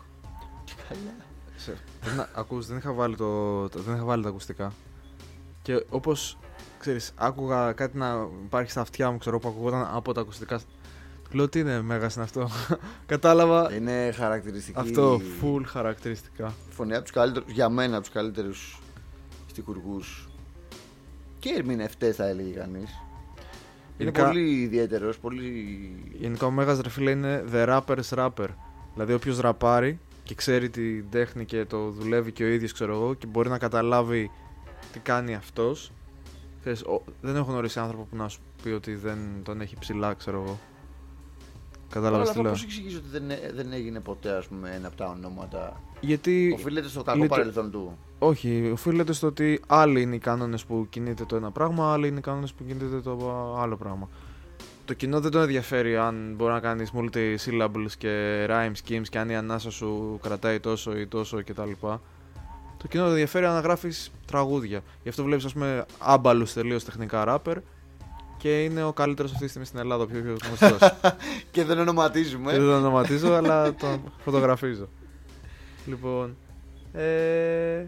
Δεν, ακούς, δεν, είχα βάλει το, δεν είχα βάλει τα ακουστικά. Και όπως ξέρεις, άκουγα κάτι να υπάρχει στα αυτιά μου, ξέρω, που ακουγόταν από τα ακουστικά. Λέω τι είναι Μέγας είναι αυτό. Κατάλαβα. Είναι χαρακτηριστική. Αυτό, full χαρακτηριστικά. Φωνή από τους καλύτερους, για μένα από τους καλύτερους στιχουργούς και ερμηνευτές θα έλεγε κανείς. Είναι γενικά, πολύ ιδιαίτερος, πολύ... Γενικά ο Μέγας ρε φίλε είναι the rapper's rapper. Δηλαδή όποιος ραπάρει και ξέρει την τέχνη και το δουλεύει και ο ίδιος ξέρω εγώ και μπορεί να καταλάβει τι κάνει αυτός. Ξέρεις, ο, δεν έχω γνωρίσει άνθρωπο που να σου πει ότι δεν τον έχει ψηλά ξέρω εγώ. Κατάλαβες τι λέω. Πώς εξηγείς ότι δεν, δεν έγινε ποτέ ας πούμε ένα από τα ονόματα? Γιατί οφείλεται στο κακό λίτε... παρελθόν του? Όχι, οφείλεται στο ότι άλλοι είναι οι κανόνες που κινείται το ένα πράγμα, άλλοι είναι οι κανόνες που κινείται το άλλο πράγμα. Το κοινό δεν τον ενδιαφέρει αν μπορεί να κάνεις multi-syllables και rhyme schemes και αν η ανάσα σου κρατάει τόσο ή τόσο κτλ. Το κοινό δεν ενδιαφέρει αν γράφεις τραγούδια. Γι' αυτό βλέπεις ας πούμε άμπαλους τελείως τεχνικά rapper και είναι ο καλύτερος αυτή τη στιγμή στην Ελλάδα, ο πιο, πιο γνωστός. Και δεν ονοματίζουμε. Και δεν τον ονοματίζω, αλλά τον φωτογραφίζω. Λοιπόν, ε,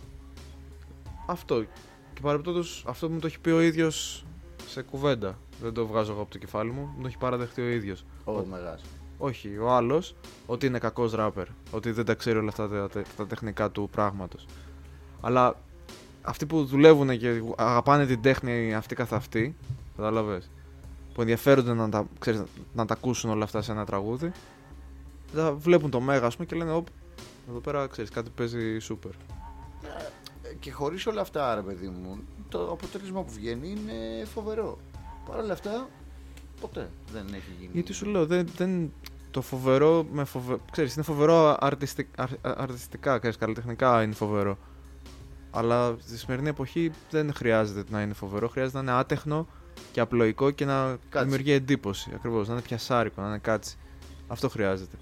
αυτό. Και παρεπτόντως αυτό που μου το έχει πει ο ίδιος σε κουβέντα. Δεν το βγάζω εγώ από το κεφάλι μου, μου το έχει παραδεχτεί ο ίδιος. Ο, ο Μεγάς. Όχι, ο άλλος, ότι είναι κακός ράπερ. Ότι δεν τα ξέρει όλα αυτά τα, τα, τα τεχνικά του πράγματος. Αλλά αυτοί που δουλεύουν και αγαπάνε την τέχνη αυτή καθ' αυτή, κατάλαβες, που ενδιαφέρονται να τα, ξέρεις, να τα ακούσουν όλα αυτά σε ένα τραγούδι, θα βλέπουν το Μέγα ας πούμε και λένε όπ, εδώ πέρα ξέρεις κάτι παίζει σούπερ. Και χωρίς όλα αυτά ρε παιδί μου, το αποτέλεσμα που βγαίνει είναι φοβερό. Παρ' όλα αυτά ποτέ δεν έχει γίνει. Γιατί σου λέω, δεν, δεν, το φοβερό με φοβε... ξέρεις, είναι φοβερό αρτιστικ, αρ, αρτιστικά, ξέρεις, καλλιτεχνικά είναι φοβερό. Αλλά στη σημερινή εποχή δεν χρειάζεται να είναι φοβερό, χρειάζεται να είναι άτεχνο και απλοϊκό και να κάτσει. Δημιουργεί εντύπωση. Ακριβώς, να είναι πιασάρικο, να είναι κάτσι. Αυτό χρειάζεται.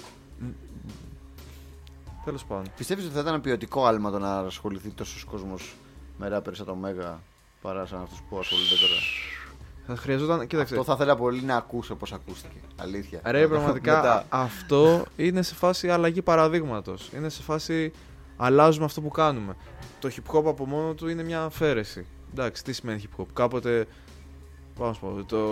Τέλος πάντων. Πιστεύεις ότι θα ήταν ποιοτικό άλμα το να ασχοληθεί τόσος κόσμος με ράπερ σαν το Μέγα παρά σαν αυτούς που ασχολούνται τώρα? Θα χρειαζόταν. Κοίταξε. Αυτό θα ήθελα πολύ να ακούσω πώς ακούστηκε. Αλήθεια. Ρε, πραγματικά αυτό είναι σε φάση αλλαγή παραδείγματος. Είναι σε φάση αλλάζουμε αυτό που κάνουμε. Το hip hop από μόνο του είναι μια αφαίρεση. Εντάξει, τι σημαίνει hip hop. Κάποτε. Πάμε να σου πω. Το,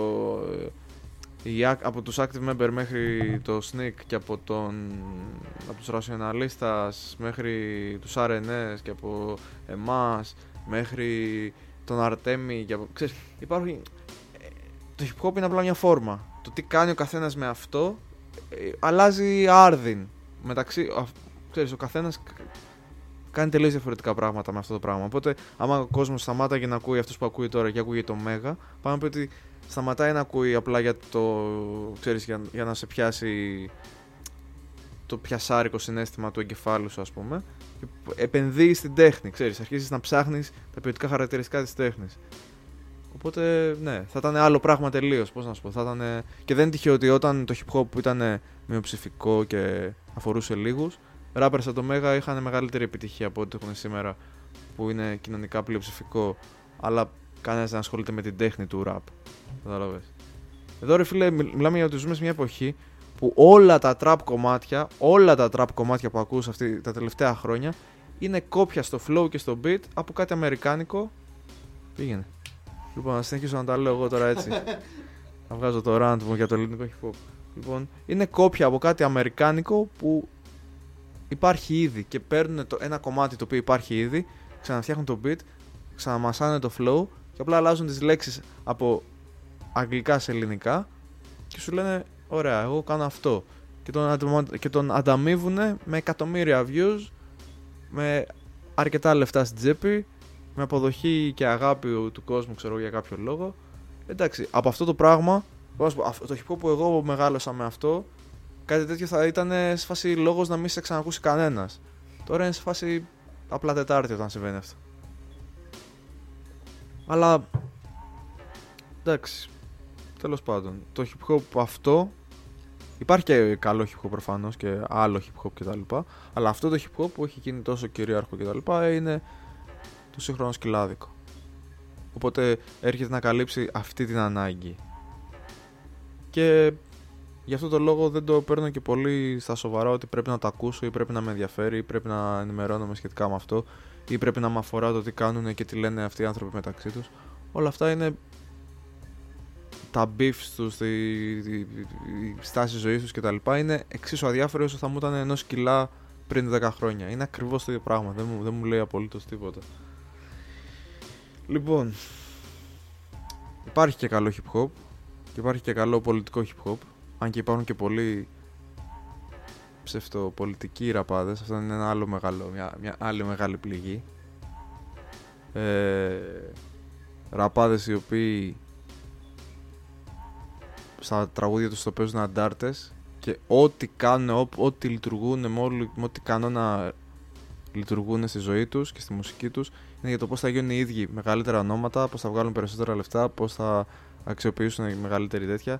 η, από τους active member μέχρι το Sneak και από, τον, από τους rationalistas μέχρι τους αρ εν ες και από εμάς μέχρι τον Αρτέμι και από, ξέρεις, υπάρχει, το hip hop είναι απλά μια φόρμα. Το τι κάνει ο καθένας με αυτό ε, αλλάζει άρδιν μεταξύ, α, ξέρεις, ο καθένας κάνει τελείως διαφορετικά πράγματα με αυτό το πράγμα. Οπότε άμα ο κόσμος σταμάταγε να ακούει αυτός που ακούει τώρα και ακούει το Μέγα, πάμε να πει ότι σταματάει να ακούει απλά για το, ξέρεις, για, για να σε πιάσει το πιασάρικο συναίσθημα του εγκεφάλου σου, ας πούμε, και επενδύει στην τέχνη, ξέρεις, αρχίζεις να ψάχνεις τα ποιοτικά χαρακτηριστικά της τέχνης. Οπότε, ναι, θα ήταν άλλο πράγμα τελείως, πώς να σου πω, θα ήταν... Και δεν είναι τυχαίο ότι όταν το hip hop ήταν μειοψηφικό και αφορούσε λίγους, rappers από το Μέγα είχαν μεγαλύτερη επιτυχία από ό,τι έχουν σήμερα, που είναι κοινωνικά πλειοψηφικό, αλλά κανένας δεν ασχολείται με την τέχνη του rap. Καταλαβες. Εδώ, ρε φίλε, μιλάμε για ότι ζούμε σε μια εποχή που όλα τα trap κομμάτια, όλα τα trap κομμάτια που ακούς αυτή τα τελευταία χρόνια είναι κόπια στο flow και στο beat από κάτι αμερικάνικο. Πήγαινε. Λοιπόν, να συνεχίσω να τα λέω εγώ τώρα έτσι. Να βγάζω το rant μου για το ελληνικό hip hop. Λοιπόν, είναι κόπια από κάτι αμερικάνικο που υπάρχει ήδη και παίρνουν το, ένα κομμάτι το οποίο υπάρχει ήδη, ξαναφτιάχνουν το beat, ξαναμασάνε το flow και απλά αλλάζουν τις λέξεις από αγγλικά σε ελληνικά και σου λένε ωραία, εγώ κάνω αυτό και τον, και τον ανταμείβουνε με εκατομμύρια views, με αρκετά λεφτά στην τσέπη, με αποδοχή και αγάπη του κόσμου, ξέρω, για κάποιο λόγο. Εντάξει, από αυτό το πράγμα, το hip hop που εγώ μεγάλωσα με αυτό, κάτι τέτοιο θα ήταν σε φάση λόγος να μην σε ξανακούσει κανένας. Τώρα είναι σε φάση απλά Τετάρτη όταν συμβαίνει αυτό. Αλλά εντάξει, τέλος πάντων, το hip hop αυτό, υπάρχει και καλό hip hop προφανώς και άλλο hip hop κτλ. Αλλά αυτό το hip hop που έχει γίνει τόσο κυρίαρχο κτλ. Είναι το σύγχρονο σκυλάδικο. Οπότε έρχεται να καλύψει αυτή την ανάγκη. Και γι' αυτό το λόγο δεν το παίρνω και πολύ στα σοβαρά ότι πρέπει να το ακούσω ή πρέπει να με ενδιαφέρει ή πρέπει να ενημερώνομαι σχετικά με αυτό ή πρέπει να με αφορά το τι κάνουν και τι λένε αυτοί οι άνθρωποι μεταξύ τους. Όλα αυτά είναι τα beefs τους, η στάση ζωής τους κτλ. Είναι εξίσου αδιάφορο όσο θα μου ήταν ενός κιλά πριν δέκα χρόνια. Είναι ακριβώς το ίδιο πράγμα, δεν μου, δεν μου λέει απολύτως τίποτα. Λοιπόν, υπάρχει και καλό hip hop και υπάρχει και καλό πολιτικό hip hop, αν και υπάρχουν και πολλοί ψευτοπολιτικοί ραπάδες. Αυτό είναι ένα άλλο μεγάλο, μια, μια άλλη μεγάλη πληγή. Ε, ραπάδες οι οποίοι στα τραγούδια τους το παίζουν αντάρτες και ό,τι κάνουν, ό,τι λειτουργούν, με, όλη, με ό,τι κανόνα λειτουργούν στη ζωή τους και στη μουσική τους είναι για το πώς θα γίνουν οι ίδιοι μεγαλύτερα ονόματα, πώς θα βγάλουν περισσότερα λεφτά, πώς θα αξιοποιήσουν μεγαλύτερη τέτοια.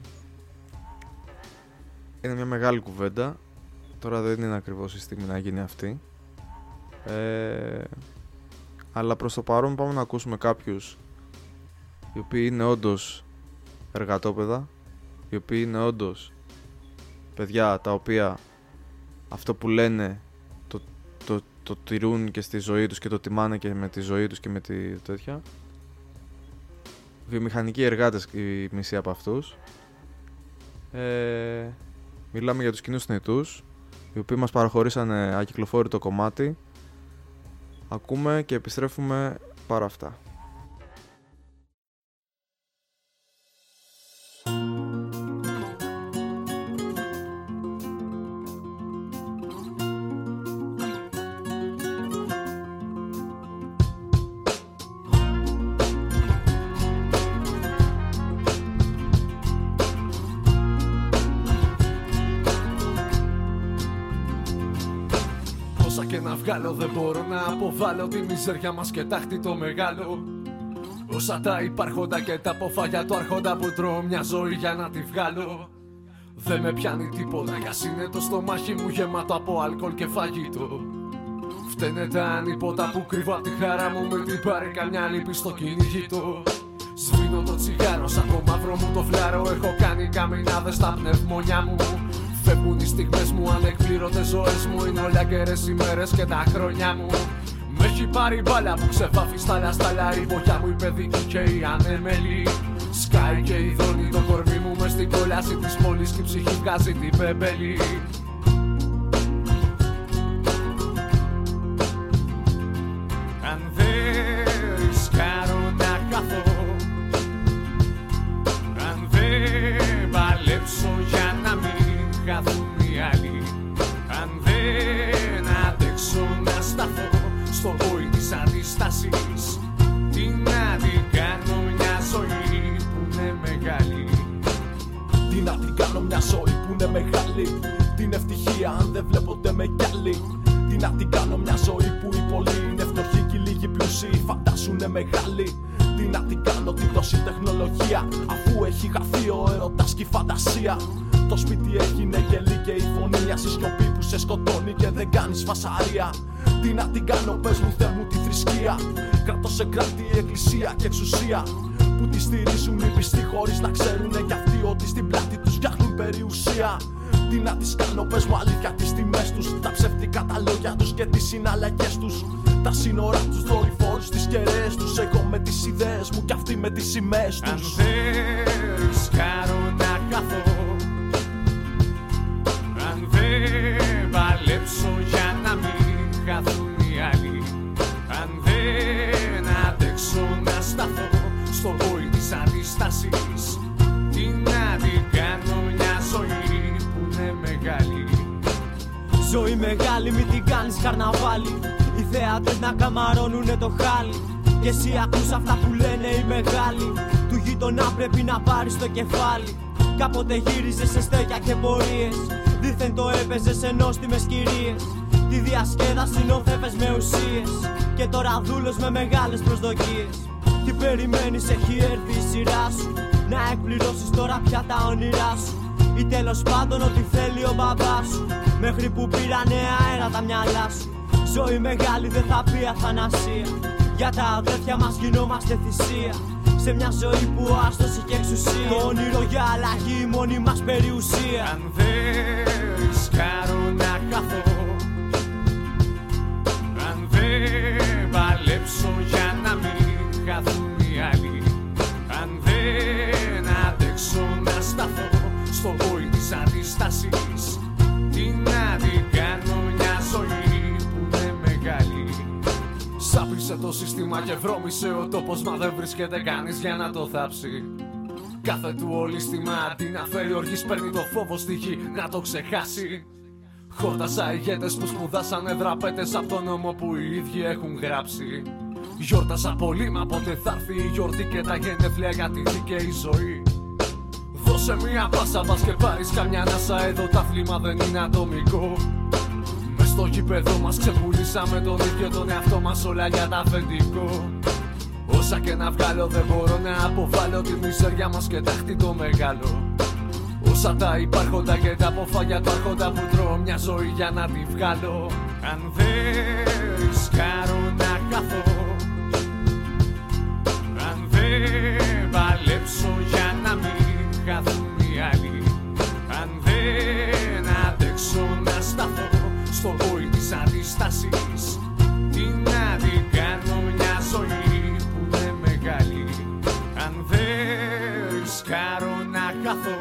Είναι μια μεγάλη κουβέντα. Τώρα δεν είναι ακριβώς η στιγμή να γίνει αυτή. Ε, αλλά προς το παρόν πάμε να ακούσουμε κάποιους οι οποίοι είναι όντως εργατόπαιδα, οι οποίοι είναι όντως παιδιά τα οποία αυτό που λένε το, το, το τηρούν και στη ζωή τους και το τιμάνε και με τη ζωή τους και με τη τέτοια. Βιομηχανικοί εργάτες οι μισοί από αυτούς. Ε, μιλάμε για τους κοινούς θνητούς, οι οποίοι μας παραχωρήσανε ακυκλοφόρητο κομμάτι. Ακούμε και επιστρέφουμε πάρα αυτά. Και να βγάλω, δεν μπορώ να αποβάλω τη μιζέρια μας και τάχτη το μεγάλο. Όσα τα υπάρχοντα και τα αποφάγια του άρχοντα που τρώω μια ζωή για να τη βγάλω. Δεν με πιάνει τίποτα, κι ας είναι το στομάχι μου γεμάτο από αλκοόλ και φαγητό. Φταίνε τα ανίποτα που κρύβω απ' τη χαρά μου, με την πάρει καμιά λύπη στο κυνηγητό. Σβήνω το τσιγάρο σαν το μαύρο μου το φλάρο. Έχω κάνει καμινάδες στα πνευμόνια μου. Φεύγουν οι στιγμές μου, ανεκπλήρωτες ζωές μου. Είναι όλα καιρές ημέρες και τα χρόνια μου. Μ' έχει πάρει μπάλα που ξεφάφει στάλα στάλα. Η βογιά μου η παιδική και η ανέμελη. Σκάει και ειδώνει το κορμί μου μες στην κόλαση της πόλης και η ψυχή βγάζει την πέμπελη. Αν δεν ρισκάρω να χαθώ, αν δεν παλέψω για να μην χαθούν οι άλλοι, αν δεν αντέξω να σταθώ στο βόη της αντιστάσης, τι να την κάνω μια ζωή που είναι μεγάλη. Τι να την κάνω μια ζωή που είναι μεγάλη. Την ευτυχία αν δεν βλέπονται με κι άλλοι. Τι να την κάνω μια ζωή που οι πολλοί είναι φτωχοί και οι λίγοι πλούσιοι φαντάσουνε μεγάλοι. Τι να την κάνω την τόση τεχνολογία, αφού έχει χαθεί ο έρωτας και η φαντασία. Το σπίτι έγινε γελί και η φωνή μια σιωπή που σε σκοτώνει και δεν κάνεις φασαρία. Τι να την κάνω πες μου Θεέ μου τη θρησκεία. Κρατώ σε κράτη η εκκλησία και εξουσία που τη στηρίζουν οι πιστοί χωρίς να ξέρουνε κι αυτοί ότι στην πλάτη τους φτιάχνουν περιουσία. Τι να τις κάνω πες μου αλήθεια τις τιμές τους, τα ψεύτικα τα λόγια τους και τις συναλλαγές τους, τα σύνορα τους, δορυφόρους, τις κεραίες τους. Εγώ με τις ιδέες μου κι αυτοί με τις σημαίες τους. Αν δεν ρισκάρω να χαθώ, αν δεν παλέψω για να μην χαθούν οι άλλοι, αν δεν αντέξω να σταθώ στο βόη της αντιστάσης, τι να την κάνω μια ζωή που είναι μεγάλη. Ζωή μεγάλη μην την κάνεις καρναβάλι. Οι θεάτες να καμαρώνουνε το χάλι. Και εσύ ακούς αυτά που λένε οι μεγάλοι. Του γείτονα πρέπει να πάρεις το κεφάλι. Κάποτε γύριζες σε στέκια και πορείες. Δήθεν το έπαιζες σε νόστιμες κυρίες. Τη διασκέδαση νόθευες με ουσίες. Και τώρα δούλος με μεγάλες προσδοκίες. Τι περιμένεις, έχει έρθει η σειρά σου. Να εκπληρώσεις τώρα πια τα όνειρά σου. Ή τέλος πάντων ό,τι θέλει ο μπαμπάς σου. Μέχρι που πήρανε αέρα τα μυαλά σου. Ζωή μεγάλη δεν θα πει αθανασία. Για τα αδέρφια μας γινόμαστε θυσία. Σε μια ζωή που ο άστος είχε εξουσία. Το όνειρο για αλλαγή η μόνη μας περιουσία. Αν δεν ρισκάρω να χαθώ, αν δεν παλέψω για να μην χαθούν οι άλλοι, αν δεν αντέξω να σταθώ στο βόη της αντιστάσης, τι να την κάνω μια ζωή που είναι μεγάλη. Σάπισε το σύστημα και βρώμησε ο τόπος, μα δεν βρίσκεται κανείς για να το θάψει. Κάθε του ολίσθημα αντί να φέρει οργής παίρνει το φόβο στη γη να το ξεχάσει. Χόρτασα ηγέτες που σπουδάσανε δραπέτες από τον νόμο που οι ίδιοι έχουν γράψει. Γιόρτασα πολύ μα πότε θα έρθει η γιορτή και τα γενέθλια για τη δίκαιη ζωή. Δώσε μία πάσα πας και πάρεις καμιά ανάσα, εδώ τα φλήμα δεν είναι ατομικό. Μες στο γήπεδο μας ξεπουλήσαμε τον ίδιο τον εαυτό μας, όλα για τα αφεντικό. Όσα και να βγάλω δεν μπορώ να αποβάλω τη μιζέρια μας και τάχτη το μεγάλο. Όσα τα υπάρχοντα και τα αποφάγια του άρχοντα που τρώω μια ζωή για να τη βγάλω. Αν δεν ρισκάρω να χαθώ, αν δεν παλέψω για να μην χαθούν οι άλλοι, αν δεν αντέξω να σταθώ στο βόη της αντιστάσης, τι να την κάνω μια ζωή που είναι μεγάλη. Αν δεν ρισκάρω να χαθώ,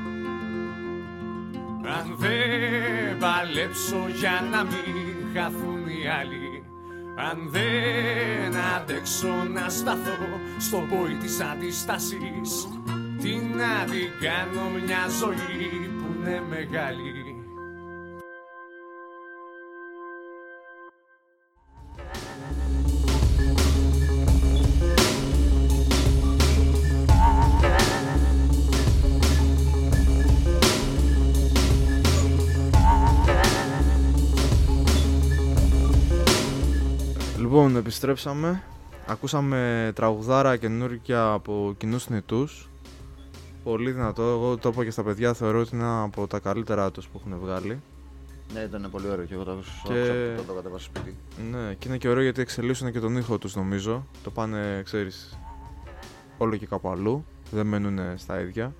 αν δεν παλέψω για να μην χαθούν οι άλλοι, αν δεν αντέξω να σταθώ στο πόη της αντιστάσης, τι να την κάνω μια ζωή που είναι μεγάλη. Λοιπόν, επιστρέψαμε. Ακούσαμε τραγουδάρα καινούργια από Κοινούς Θνητούς. Πολύ δυνατό. Εγώ το είπα και στα παιδιά, θεωρώ ότι είναι από τα καλύτερά τους που έχουν βγάλει. Ναι, ήταν πολύ ωραίο και εγώ το άκουσα και... το, το κατέβασα σπίτι. Ναι, και είναι και ωραίο γιατί εξελίσσουν και τον ήχο τους νομίζω. Το πάνε, ξέρεις, όλο και κάπου αλλού. Δεν μένουν στα ίδια.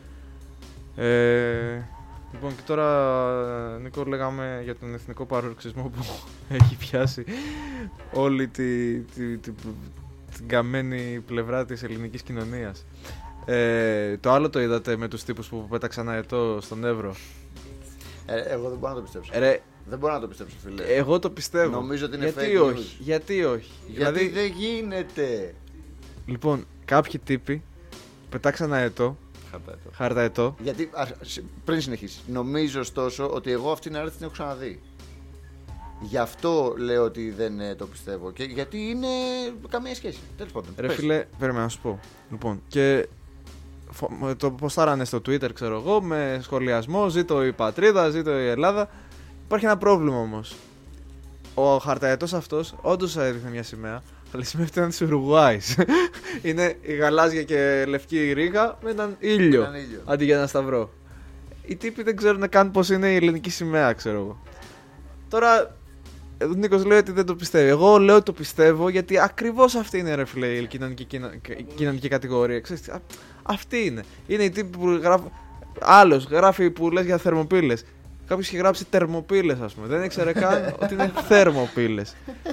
Ε, λοιπόν, και τώρα, Νίκο, λέγαμε για τον εθνικό παροξισμό που έχει πιάσει όλη τη, τη, τη, την καμένη πλευρά της ελληνικής κοινωνίας. Ε, το άλλο το είδατε με τους τύπους που πέταξαν αετό στον Εύρο? Ε, εγώ δεν μπορώ να το πιστέψω. Ε, δεν μπορώ να το πιστέψω, φίλε. Εγώ το πιστεύω. Νομίζω ότι είναι γιατί fake όχι, news. Γιατί όχι. Γιατί δηλαδή, δεν γίνεται. Λοιπόν, κάποιοι τύποι πετάξαν αετό. Χαρταετό. Χαρταετό. Γιατί, α, πριν συνεχίσει, νομίζω ωστόσο ότι εγώ αυτήν την αρέτη την έχω ξαναδεί. Γι' αυτό λέω ότι δεν ε, το πιστεύω. Και γιατί είναι καμία σχέση. Τέλος πάντων. Ρε πες. φίλε, πρέπει να σου πω. Λοιπόν, και το ποστάρανε στο Twitter, ξέρω εγώ, με σχολιασμό. Ζήτω η πατρίδα, ζήτω η Ελλάδα. Υπάρχει ένα πρόβλημα όμως. Ο χαρταετός αυτός όντως έδειχνε μια σημαία, αλλά η σημαία αυτή ήταν της Ουρουγουάης. Είναι η γαλάζια και λευκή ρίγα με έναν ήλιο, έναν ήλιο. αντί για ένα σταυρό. Οι τύποι δεν ξέρουν καν πώς είναι η ελληνική σημαία, ξέρω εγώ. Τώρα, ο Νίκος λέει ότι δεν το πιστεύει. Εγώ λέω ότι το πιστεύω, γιατί ακριβώς αυτή είναι, ρε φίλε, η κοινωνική, κοινο, κοινωνική κατηγορία. Ξέρεις, α, αυτή είναι. Είναι οι τύποι που γράφουν. Άλλος γράφει που λες για θερμοπύλες. Κάποιος είχε γράψει τερμοπύλες, ας πούμε. Δεν ήξερε καν ότι είναι θερμοπύλες.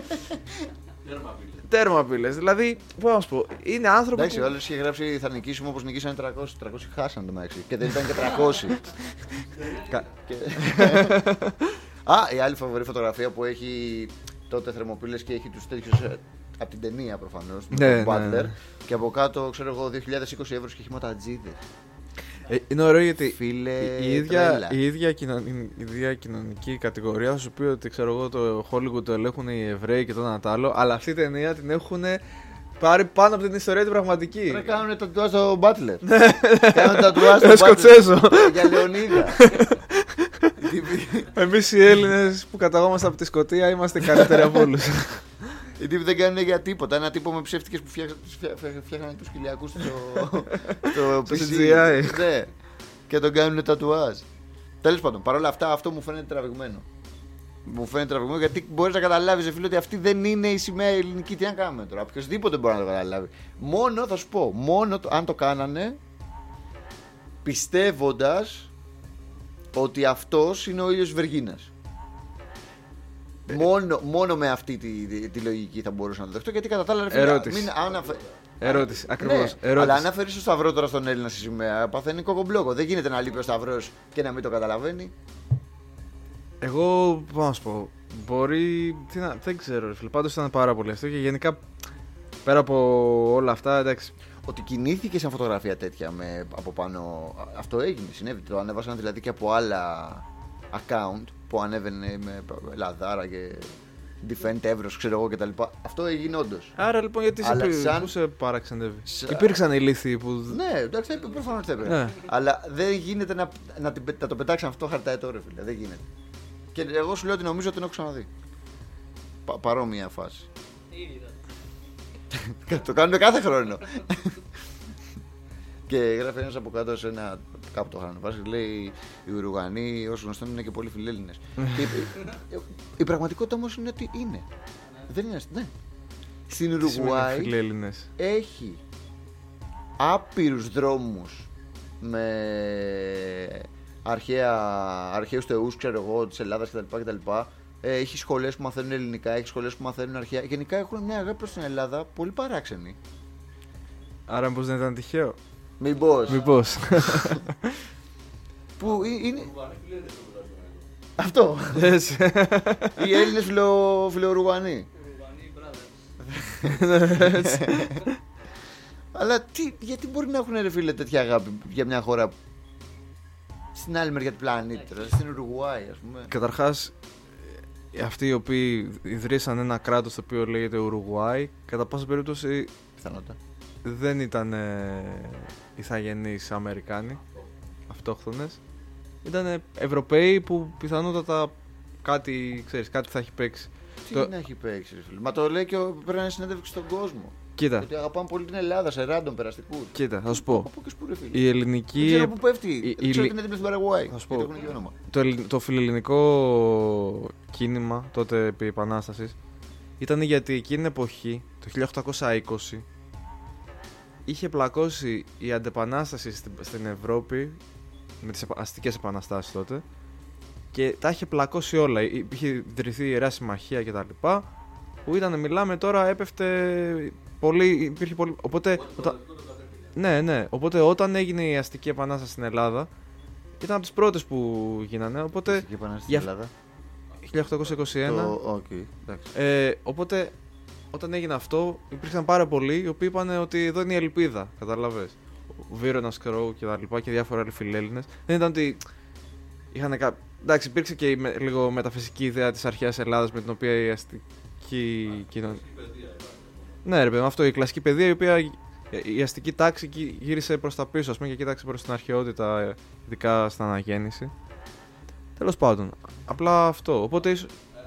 Τερμοπύλες. Δηλαδή, πώς να σου πω, είναι άνθρωποι. Εντάξει, που... ο άλλος είχε γράψει θα νικήσουμε όπως νικήσανε τριακόσιοι. τριακόσιοι χάσαν το μεταξύ. Και δεν ήταν και τριακόσιοι. και... Α, η άλλη φοβερή φωτογραφία που έχει τότε θερμοπύλες και έχει τους τέτοιους. Από την ταινία προφανώς. Ναι, τον ναι, Butler. ναι. Και από κάτω, ξέρω εγώ, δύο χιλιάδες είκοσι ευρώ και χηματατζίδες. Ε, είναι ωραίο γιατί Φίλε, η, η, ίδια, η, ίδια κοινων, η ίδια κοινωνική κατηγορία θα σου πει ότι ξέρω εγώ το Hollywood το ελέγχουν οι Εβραίοι και το ένα τ' άλλο, αλλά αυτή η ταινία την έχουν πάρει πάνω από την ιστορία την πραγματική. Πρέπει να κάνουν τατουάζ στο Butler. Κάνουν τατουάζ στο Butler. Σκοτσέζο. Για Λεωνίδα. Εμείς οι Έλληνες που καταγόμαστε από τη Σκωτία είμαστε καλύτεροι από όλους. Οι τύποι δεν κάνουν για τίποτα. Ένα τύπο με ψεύτικες που φτιάχνανε τους χιλιακούς στο πι σι. Ναι. Και τον κάνουν τατουάζ. Τέλος πάντων, παρόλα αυτά αυτό μου φαίνεται τραβηγμένο. Μου φαίνεται τραβηγμένο γιατί μπορείς να καταλάβεις, φίλε, ότι αυτή δεν είναι η σημαία ελληνική. Τι να κάνουμε τώρα. Οποιοςδήποτε μπορεί να το καταλάβει. Μόνο, θα σου πω, μόνο αν το κάνανε πιστεύοντας ότι αυτός είναι ο ήλιος Βεργίνας. Μόνο, μόνο με αυτή τη, τη, τη λογική θα μπορούσα να το δεχτώ. Γιατί κατά τα άλλα, ερώτηση. Μην αναφε... Ερώτηση, ακριβώς. Ναι, ερώτηση. αλλά αν αφαιρείς το σταυρό τώρα στον Έλληνα στη σημαία, παθαίνει κοκομπλόκο. Δεν γίνεται να λείπει ο σταυρός και να μην το καταλαβαίνει. Εγώ, πώς να σου πω, μπορεί. Τι να, δεν ξέρω, ρε φίλε. Πάντως ήταν πάρα πολύ αστείο και γενικά πέρα από όλα αυτά, εντάξει. Ότι κινήθηκε σαν φωτογραφία τέτοια με, από πάνω. Αυτό έγινε, συνέβη. Το ανέβασαν δηλαδή και από άλλα account που ανέβαινε με λαδάρα και defend Εύρος, ξέρω εγώ κτλ. Αυτό έγινε όντως. Άρα λοιπόν, γιατί σε, σαν... πού σε παραξενεύει. Σα... Υπήρξαν ηλίθιοι που. Ναι, εντάξει, προφανώς έπρεπε. Ναι. Αλλά δεν γίνεται να, να, να το πετάξουν αυτό χαρταετό, ρε φίλε. Δεν γίνεται. Και εγώ σου λέω ότι νομίζω ότι την έχω ξαναδεί. Πα, παρόμοια φάση. Το κάνουμε κάθε χρόνο. Και γράφει ένας από κάτω σε ένα. Κάπου το είχαν βάσει. Λέει οι Ουρουγανοί, όσο γνωστόν, είναι και πολύ φιλέλληνες. η, η πραγματικότητα όμως είναι ότι είναι. Δεν είναι. Ναι. Στην Ουρουγουάη έχει άπειρους δρόμους με αρχαία, αρχαίους θεούς, ξέρω εγώ, της Ελλάδας κτλ. Ε, έχει σχολές που μαθαίνουν ελληνικά, έχει σχολές που μαθαίνουν αρχαία. Γενικά έχουν μια αγάπη προς την Ελλάδα πολύ παράξενη. Άρα μήπως δεν ήταν τυχαίο. Μήπως. Μήπως. Που είναι. Αυτό. Οι Έλληνες φιλορουγανοί. Αλλά τι, γιατί μπορεί να έχουν, ρε φίλε, τέτοια αγάπη για μια χώρα στην άλλη μεριά του πλανήτη, στην Ουρουγουάη, ας πούμε. Καταρχάς, αυτοί οι οποίοι ιδρύσαν ένα κράτος το οποίο λέγεται Ουρουγουάη, κατά πάσα περίπτωση πιθανότητα δεν ήταν ε, ηθαγενείς Αμερικάνοι, αυτόχθονες. Ήταν Ευρωπαίοι που πιθανότατα κάτι, ξέρεις, κάτι θα έχει παίξει. Τι το... να έχει παίξει, ρε φίλε. Μα το λέει και πρέπει να είναι συνέντευξη στον κόσμο. Κοίτα. Γιατί αγαπάμε πολύ την Ελλάδα σε ράντομ περαστικούς. Κοίτα, θα σου πω. Από και σπου, ρε φίλε. Η ελληνική. Δεν ξέρω πού πέφτει. Η... Δεν ξέρω τι είναι έτοιμη στην Παραγουάη. Θα σου πω. Το, το, ελλ... το φιλελληνικό κίνημα τότε επί Επανάστασης ήταν γιατί εκείνη την εποχή, το χίλια οκτακόσια είκοσι, είχε πλακώσει η αντεπανάσταση στην, στην Ευρώπη με τις αστικές επαναστάσεις τότε και τα είχε πλακώσει όλα. Είχε ιδρυθεί η Ιερά Συμμαχία κτλ. Που ήταν, μιλάμε τώρα, έπεφτε πολύ. Υπήρχε πολύ. Οπότε. Οτα... Ναι, ναι. Οπότε όταν έγινε η αστική επανάσταση στην Ελλάδα, ήταν από τις πρώτες που γίνανε. Οπότε. Η αστική επανάσταση στην Ελλάδα. χίλια οκτακόσια είκοσι ένα. Το... Okay, ε, οπότε όταν έγινε αυτό, υπήρξαν πάρα πολλοί οι οποίοι είπαν ότι εδώ είναι η ελπίδα. Καταλαβες. Ο Βίρονας Κρόου και τα λοιπά και διάφοροι άλλοι φιλέλληνες. Δεν ήταν ότι είχαν κα... Εντάξει, υπήρξε και η με... λίγο μεταφυσική ιδέα της αρχαίας Ελλάδας με την οποία η αστική κοινωνία. Ναι, ρε παιδί, αυτό η κλασική παιδεία η οποία η αστική τάξη γύρισε προς τα πίσω, ας πούμε, και κοίταξε προς την αρχαιότητα, ειδικά στην αναγέννηση. Τέλος πάντων, απλά αυτό. Οπότε ίσως.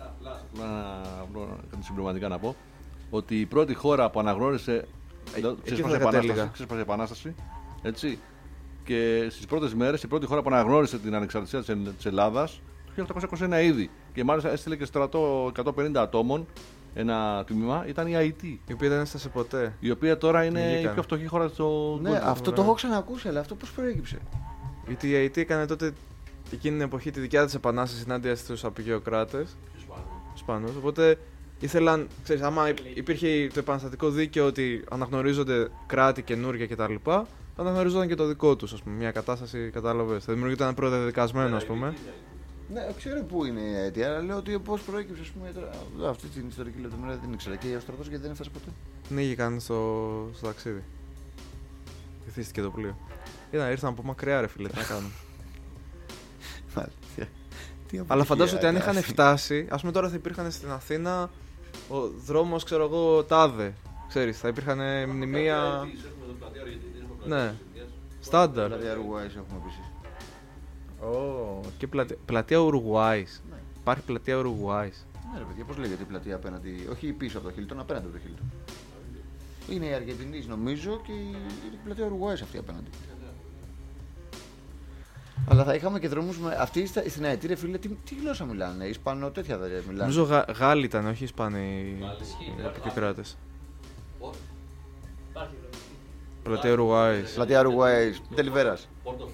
Κάτι συμπληρωματικά να πω ότι η πρώτη χώρα που αναγνώρισε. Ξέσπασε επανάσταση, επανάσταση, έτσι. Και στις πρώτες μέρες η πρώτη χώρα που αναγνώρισε την ανεξαρτησία της Ελλάδας το χίλια οκτακόσια είκοσι ένα ήδη. Και μάλιστα έστειλε και στρατό εκατόν πενήντα ατόμων. Ένα τμήμα ήταν η Αϊτή. Η οποία δεν έφτασε ποτέ. Η οποία τώρα είναι η πιο φτωχή χώρα στο κόσμο. Ναι, αυτό το έχω ξανακούσει, αλλά αυτό πώς προέκυψε. Γιατί η Αϊτή έκανε τότε εκείνη την εποχή τη δικιά της επανάσταση ενάντια στους απεικιοκράτες. Ισπανούς. Οπότε ήθελαν, ξέρεις, άμα υπήρχε το επαναστατικό δίκαιο ότι αναγνωρίζονται κράτη καινούργια κτλ., θα αναγνωρίζονταν και το δικό τους, ας πούμε. Μια κατάσταση, κατάλαβες. Θα δημιουργείται ένα προδεδικασμένο, ας πούμε. Ναι, ξέρω πού είναι η Αϊτή, αλλά λέω ότι πώς προέκυψε, ας πούμε, τώρα, αυτή την ιστορική λεπτομέρεια δεν ήξερα. Και ο στρατός γιατί δεν έφτασε ποτέ. Πνίγηκαν στο, στο ταξίδι. Βυθίστηκε το πλοίο. Ήταν, ήρθαν από μακριά, ρε φίλε, τι να κάνουν. Αλλά φαντάζομαι ότι αν είχαν φτάσει, ας πούμε τώρα θα υπήρχαν στην Αθήνα ο δρόμος, ξέρω εγώ, τάδε. Ξέρεις, θα υπήρχαν μνημεία. Ναι, στάνταρ. Πλατεία Ουρουγουάης έχουμε επίσης. Oh, και πλατεία, πλατεία Ουρουγουάης. Ναι. Υπάρχει πλατεία Ουρουγουάης. Ναι, ρε παιδιά, πώς λέγεται η πλατεία απέναντι, όχι πίσω από το Χίλτον, απέναντι από το Χίλτον. Είναι η Αργεντινής νομίζω και η, η πλατεία Ουρουγουάης αυτή απέναντι. Αλλά θα είχαμε και δρόμους με. Αυτή στην Αϊτή, ρε φίλε, τι, τι γλώσσα μιλάνε, Ισπανό, τέτοια δεν μιλάνε. Νομίζω Γα, Γάλλοι ήταν, όχι Ισπανοί οι απεικιοκράτες. Πλατεία Ουρουγουάης. Πλατεία Ουρουγουάης, Τελιβέρας.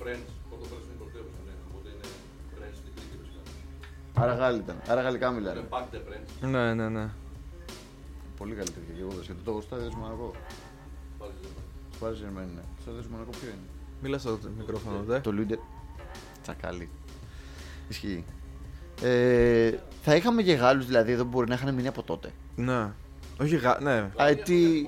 Άρα Γάλλοι ήταν, άρα γαλλικά μιλάνε. Ναι, ναι, ναι. Πολύ καλύτερη και εγώ γιατί το γουστάρι δεν Μονακό. Σπάρι Ζερμέν, ναι. Στο δεν Μονακό ποιο είναι. Μίλα στο μικρόφωνο, δε. Το Λούντερ. Τσακάλι. Ισχύει. Ε, θα είχαμε και Γάλλους δηλαδή εδώ που μπορεί να είχαν μείνει από τότε. Ναι. Όχι Γα... ναι. Αϊτή.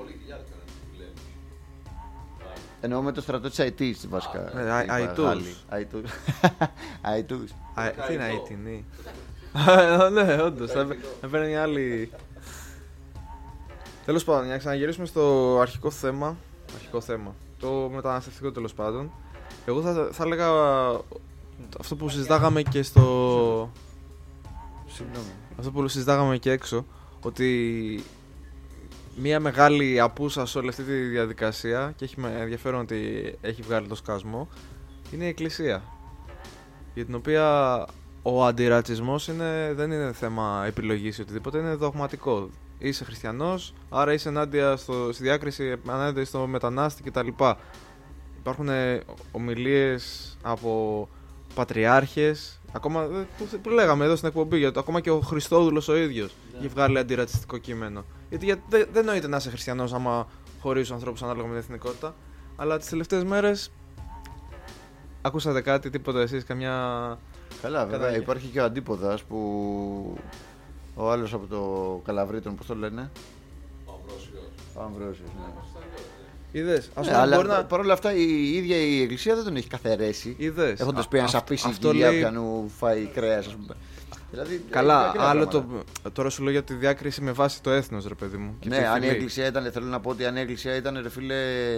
Εννοώ με το στρατό της Αϊτής βασικά. Αϊτούς. Αϊτούς. Τι είναι Αϊτινή. Ναι, όντως. Θα παίρνει μια άλλη. Τέλος πάντων, για να ξαναγυρίσουμε στο αρχικό θέμα. Αρχικό θέμα. Το μεταναστευτικό, τέλος πάντων. Εγώ θα, θα έλεγα αυτό που συζητάγαμε και στο. Συγγνώμη. Αυτό που συζητάγαμε και έξω. Ότι μια μεγάλη απούσα σε όλη αυτή τη διαδικασία, και έχει ενδιαφέρον ότι έχει βγάλει το σκασμό, είναι η Εκκλησία. Για την οποία ο αντιρατσισμός είναι, δεν είναι θέμα επιλογής ή οτιδήποτε, είναι δογματικό. Είσαι χριστιανός, άρα είσαι ενάντια στο, στη διάκριση ενάντια στο μετανάστη κτλ. Υπάρχουν ομιλίες από πατριάρχες, ακόμα που, που λέγαμε εδώ στην εκπομπή, γιατί ακόμα και ο Χριστόδουλος ο ίδιος yeah. έχει βγάλει αντιρατσιστικό κείμενο. Γιατί, γιατί δεν, δεν νοείται να είσαι χριστιανός άμα χωρίζεις τους ανθρώπους ανάλογα με την εθνικότητα. Αλλά τις τελευταίες μέρες ακούσατε κάτι, τίποτα εσείς, καμιά. Καλά, βέβαια. Κατά... Υπάρχει και ο αντίποδας που ο άλλος από το Καλαβρίτον, πώς το λένε. Ο Αμβρόσιος. Ο Αμβρόσιος, ναι. Είδες, ας ναι, αλλά να... παρόλα αυτά η ίδια η Εκκλησία δεν τον έχει καθαρίσει. Είδες. Έχοντας πει να σαπίσει η κυρία λέει... πιανού φάει κρέας, ας πούμε. Δηλαδή, καλά, άλλο το, τώρα σου λέω για τη διάκριση με βάση το έθνος, ρε παιδί μου. Ναι, αν η Εκκλησία ήταν, θέλω να πω ότι αν η Εκκλησία ήταν, ρε φίλε,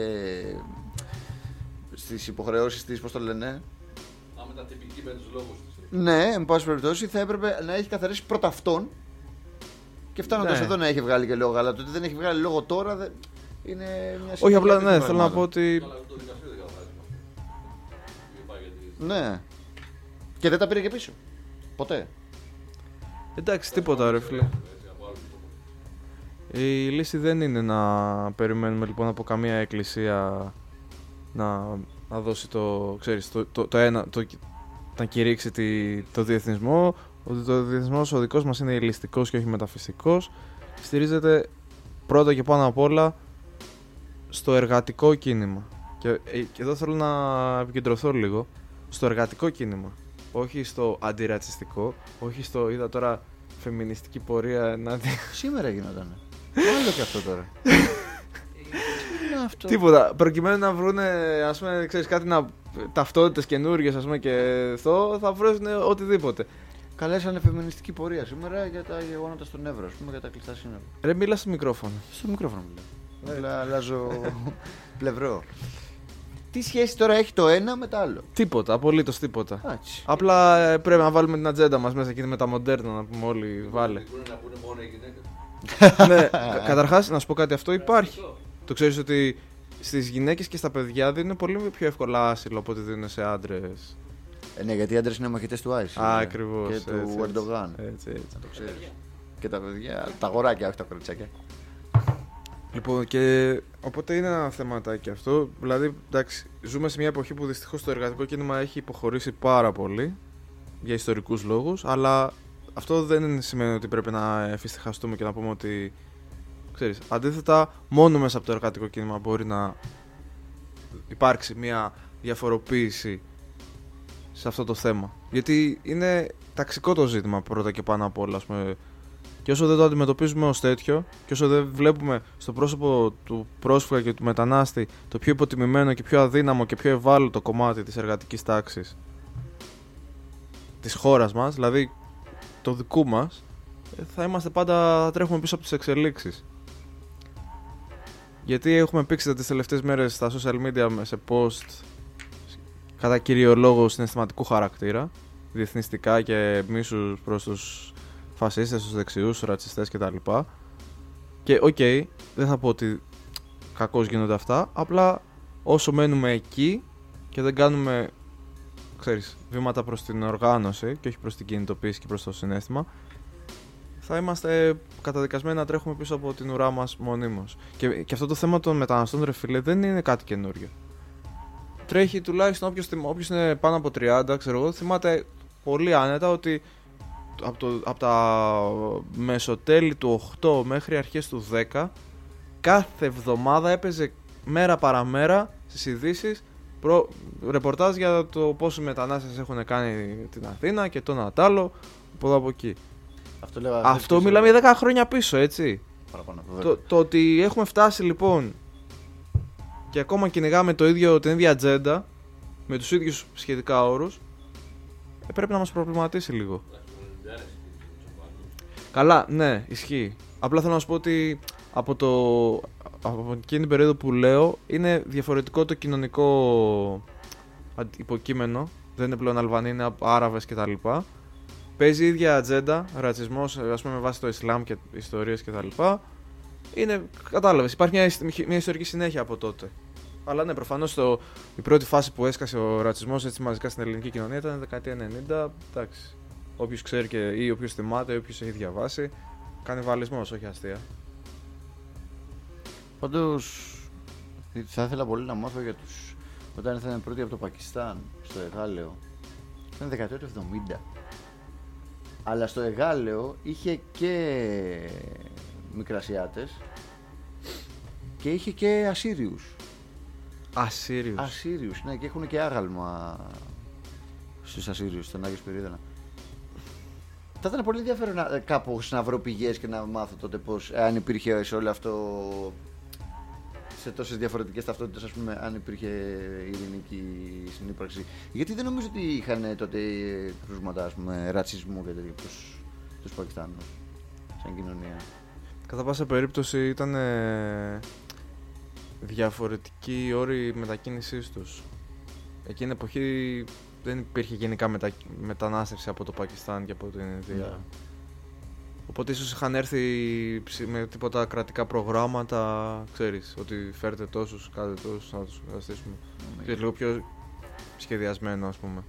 στις υποχρεώσεις της, πώς το λένε. Αν ήταν τυπική με τους λόγους της. Ναι, εν πάση περιπτώσει θα έπρεπε να έχει καθαρίσει πρώτα αυτόν και φτάνοντας ναι. εδώ να έχει βγάλει και λόγο. Αλλά το ότι δεν έχει βγάλει λόγο τώρα δεν... είναι μια. Όχι, απλά ναι, θέλω να πω ότι. Ναι. Και δεν τα πήρε και πίσω. Ποτέ. Εντάξει, τίποτα ρε φίλε. Η λύση δεν είναι να περιμένουμε λοιπόν από καμία εκκλησία να, να δώσει το, ξέρεις, το, το, το ένα, το, να κηρύξει τη, το διεθνισμό, ότι το διεθνισμός ο δικός μας είναι υλιστικός και όχι μεταφυσικός. Στηρίζεται πρώτα και πάνω απ' όλα στο εργατικό κίνημα. Και, και εδώ θέλω να επικεντρωθώ λίγο στο εργατικό κίνημα. Όχι στο αντιρατσιστικό, όχι στο είδα τώρα φεμινιστική πορεία ενάντια. Σήμερα γινόταν. Άλλο και αυτό τώρα. Αυτό. Τίποτα. Προκειμένου να βρουν, ας πούμε, ξέρεις, κάτι να. Ταυτότητες καινούργιες, ας πούμε, και αυτό, θα βρουν οτιδήποτε. Καλέσανε φεμινιστική πορεία σήμερα για τα γεγονότα στον Εύρο, ας πούμε, για τα κλειστά σύνορα. Ρε, μίλα στο μικρόφωνο. Στο μικρόφωνο μιλάω. Απλά αλλάζω πλευρό. Τι σχέση τώρα έχει το ένα με το άλλο? Τίποτα, απολύτως τίποτα. Άτσι. Απλά ε, πρέπει να βάλουμε την ατζέντα μας μέσα εκεί με τα μοντέρνα, να πούμε όλοι βάλε. Μπορούν να πούνε μόνο οι γυναίκες. Ναι, κα- καταρχάς να σου πω κάτι, αυτό υπάρχει. Το ξέρεις ότι στις γυναίκες και στα παιδιά δίνουν πολύ πιο εύκολα άσυλο από ό,τι δίνουν σε άντρες. Ε, ναι, γιατί οι άντρες είναι μαχητές του Άισι. Α, ακριβώς. Και έτσι, του έτσι. Ερντογάν. Έτσι, έτσι. Να το ξέρεις. Και τα παιδιά, τα αγοράκια, όχι τα κοριτσάκια. Λοιπόν, και οπότε είναι ένα θεματάκι αυτό. Δηλαδή, εντάξει, ζούμε σε μια εποχή που δυστυχώς το εργατικό κίνημα έχει υποχωρήσει πάρα πολύ για ιστορικούς λόγους, αλλά αυτό δεν σημαίνει ότι πρέπει να εφησυχαστούμε και να πούμε ότι, ξέρεις, αντίθετα, μόνο μέσα από το εργατικό κίνημα μπορεί να υπάρξει μια διαφοροποίηση σε αυτό το θέμα. Γιατί είναι ταξικό το ζήτημα πρώτα και πάνω απ' όλα, ας πούμε. Και όσο δεν το αντιμετωπίζουμε ως τέτοιο, και όσο δεν βλέπουμε στο πρόσωπο του πρόσφυγα και του μετανάστη το πιο υποτιμημένο και πιο αδύναμο και πιο ευάλωτο κομμάτι της εργατικής τάξης της χώρας μας, δηλαδή το δικού μας, θα είμαστε πάντα, θα τρέχουμε πίσω από τις εξελίξεις. Γιατί έχουμε πήξει τις τελευταίες μέρες στα social media σε post κατά κύριο λόγο συναισθηματικού χαρακτήρα, διεθνιστικά και μίσους προς τους φασίστες, τους δεξιούς, τους ρατσιστές κτλ. Και οκ, okay, δεν θα πω ότι κακώς γίνονται αυτά, απλά όσο μένουμε εκεί και δεν κάνουμε, ξέρεις, βήματα προς την οργάνωση και όχι προς την κινητοποίηση και προς το συναίσθημα, θα είμαστε καταδικασμένοι να τρέχουμε πίσω από την ουρά μας μονίμως. Και, και αυτό το θέμα των μεταναστών, ρε φίλε, δεν είναι κάτι καινούριο. Τρέχει τουλάχιστον όποιος, όποιος είναι πάνω από τριάντα, ξέρω εγώ, θυμάται πολύ άνετα ότι από, το, από τα μεσοτέλη του οκτώ μέχρι αρχές του δέκα κάθε εβδομάδα έπαιζε μέρα παραμέρα στις ειδήσεις προ, ρεπορτάζ για το πόσοι μετανάστες έχουν κάνει την Αθήνα και τον Ατάλο από εδώ από εκεί. Αυτό, λέγα, Αυτό μιλάμε για δέκα χρόνια πίσω, έτσι. Παραπάνω, το, το ότι έχουμε φτάσει λοιπόν και ακόμα κυνηγάμε το ίδιο, την ίδια ατζέντα με τους ίδιους σχετικά όρους, πρέπει να μας προβληματίσει λίγο. Καλά, ναι, ισχύει. Απλά θέλω να σου πω ότι από, το, από εκείνη την περίοδο που λέω είναι διαφορετικό το κοινωνικό υποκείμενο. Δεν είναι πλέον Αλβανοί, είναι Άραβες κτλ. Παίζει η ίδια ατζέντα, ρατσισμός, ας πούμε, με βάση το Ισλάμ και ιστορίες κτλ. Είναι, κατάλαβες, υπάρχει μια, μια ιστορική συνέχεια από τότε. Αλλά ναι, προφανώς το, η πρώτη φάση που έσκασε ο ρατσισμός έτσι μαζικά στην ελληνική κοινωνία ήταν δεκαετία ενενήντα. Εντάξει. Όποιος ξέρει και, ή όποιος θυμάται, ή όποιος έχει διαβάσει, κανιβαλισμός, όχι αστεία. Πάντως, θα ήθελα πολύ να μάθω για τους. Όταν ήρθαν πρώτοι από το Πακιστάν στο Εγάλεο, ήταν δεκαετία του εβδομήντα. Αλλά στο Εγάλεο είχε και Μικρασιάτες και είχε και Ασσύριους. Ασσύριους. Ασσύριους, ναι, και έχουν και άγαλμα στους Ασσύριους, στον Άγιο Σπυρίδωνα. Θα ήταν πολύ ενδιαφέρον να, κάπως να βρω πηγές και να μάθω τότε πώς, αν υπήρχε σε όλο αυτό, σε τόσες διαφορετικές ταυτότητες, ας πούμε, αν υπήρχε ειρηνική συνύπαρξη. Γιατί δεν νομίζω ότι είχαν τότε κρούσματα, ας πούμε, ρατσισμού και τέτοια τους, τους Πακιστάνους, σαν κοινωνία. Κατά πάσα περίπτωση ήταν ε, διαφορετική η όρη μετακίνησής τους. Εκείνη την εποχή δεν υπήρχε γενικά μετα... μετανάστευση από το Πακιστάν και από την Ινδία. Yeah. Οπότε ίσως είχαν έρθει με τίποτα κρατικά προγράμματα, ξέρεις, ότι φέρτε τόσους, κάντε τόσους, να τους καταστήσουμε. Mm. Και λίγο πιο σχεδιασμένο, ας πούμε.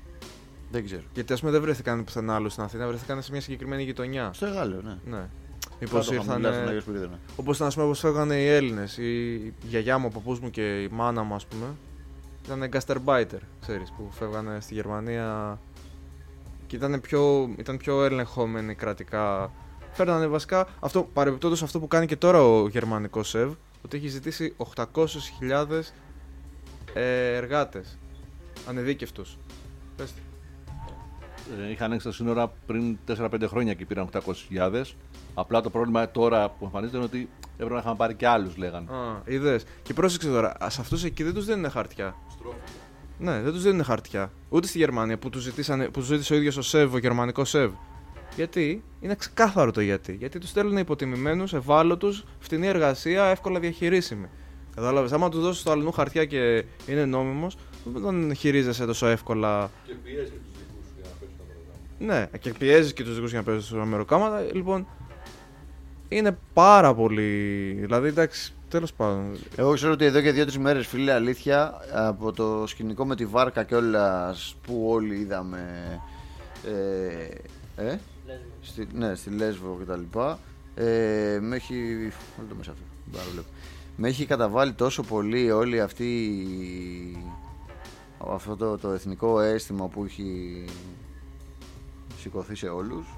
Δεν ξέρω. Γιατί ας πούμε δεν βρέθηκαν πουθενά άλλο στην Αθήνα, βρέθηκαν σε μια συγκεκριμένη γειτονιά. Στο Εγάλεο, ναι. ναι. Μήπως ήρθαν. Όπως ήταν, ας πούμε, όπως φεύγανε οι Έλληνες. Η γιαγιά μου, ο παππούς μου και η μάνα μου, ας πούμε. Ήταν γκάστερμπάιτερ, ξέρεις, που φεύγανε στη Γερμανία και ήταν πιο, ήταν πιο ελεγχόμενοι κρατικά. Φέρνανε βασικά, αυτό, παρεμπιπτόντως αυτό που κάνει και τώρα ο γερμανικός ΣΕΒ, ότι έχει ζητήσει οκτακόσιες χιλιάδες ε, εργάτες, ανεδίκευτους. Πες τι. Ε, είχαν ανοίξει τα σύνορα πριν τέσσερα πέντε χρόνια και πήραν οκτακόσιες χιλιάδες. Απλά το πρόβλημα τώρα που εμφανίζεται είναι ότι έπρεπε να είχαν πάρει και άλλους, λέγανε. Α, είδες. Και πρόσεξε τώρα, σε αυτούς εκεί δεν τους δίνουν χαρτιά. Στρόφι. Ναι, δεν τους δίνουν χαρτιά. Ούτε στη Γερμανία που τους, ζητήσανε, που τους ζήτησε ο ίδιος ο ΣΕΒ, ο γερμανικός ΣΕΒ. Γιατί, είναι ξεκάθαρο το γιατί. Γιατί τους στέλνουν υποτιμημένους, ευάλωτους, φτηνή εργασία, εύκολα διαχειρίσιμη. Κατάλαβες, άμα του δώσεις το αλλού χαρτιά και είναι νόμιμος, δεν τον χειρίζεσαι τόσο εύκολα. Και πιέζει και τους δικούς για να παίζουν τα μεροκάματα. Ναι, και πιέζει και τους δικούς για να παίζουν τα μεροκάματα. Λοιπόν, είναι πάρα πολύ. Δηλαδή, εντάξει, τέλος πάντων. Εγώ ξέρω ότι εδώ και δύο-τρεις μέρες, φίλε, αλήθεια, από το σκηνικό με τη βάρκα κιόλας που όλοι είδαμε. Ε, ε, στη, ναι, στη Λέσβο κτλ. Ε, με έχει. Όλο το μέσα αυτό. Με έχει καταβάλει τόσο πολύ όλη αυτή. Αυτό το, το εθνικό αίσθημα που έχει σηκωθεί σε όλους.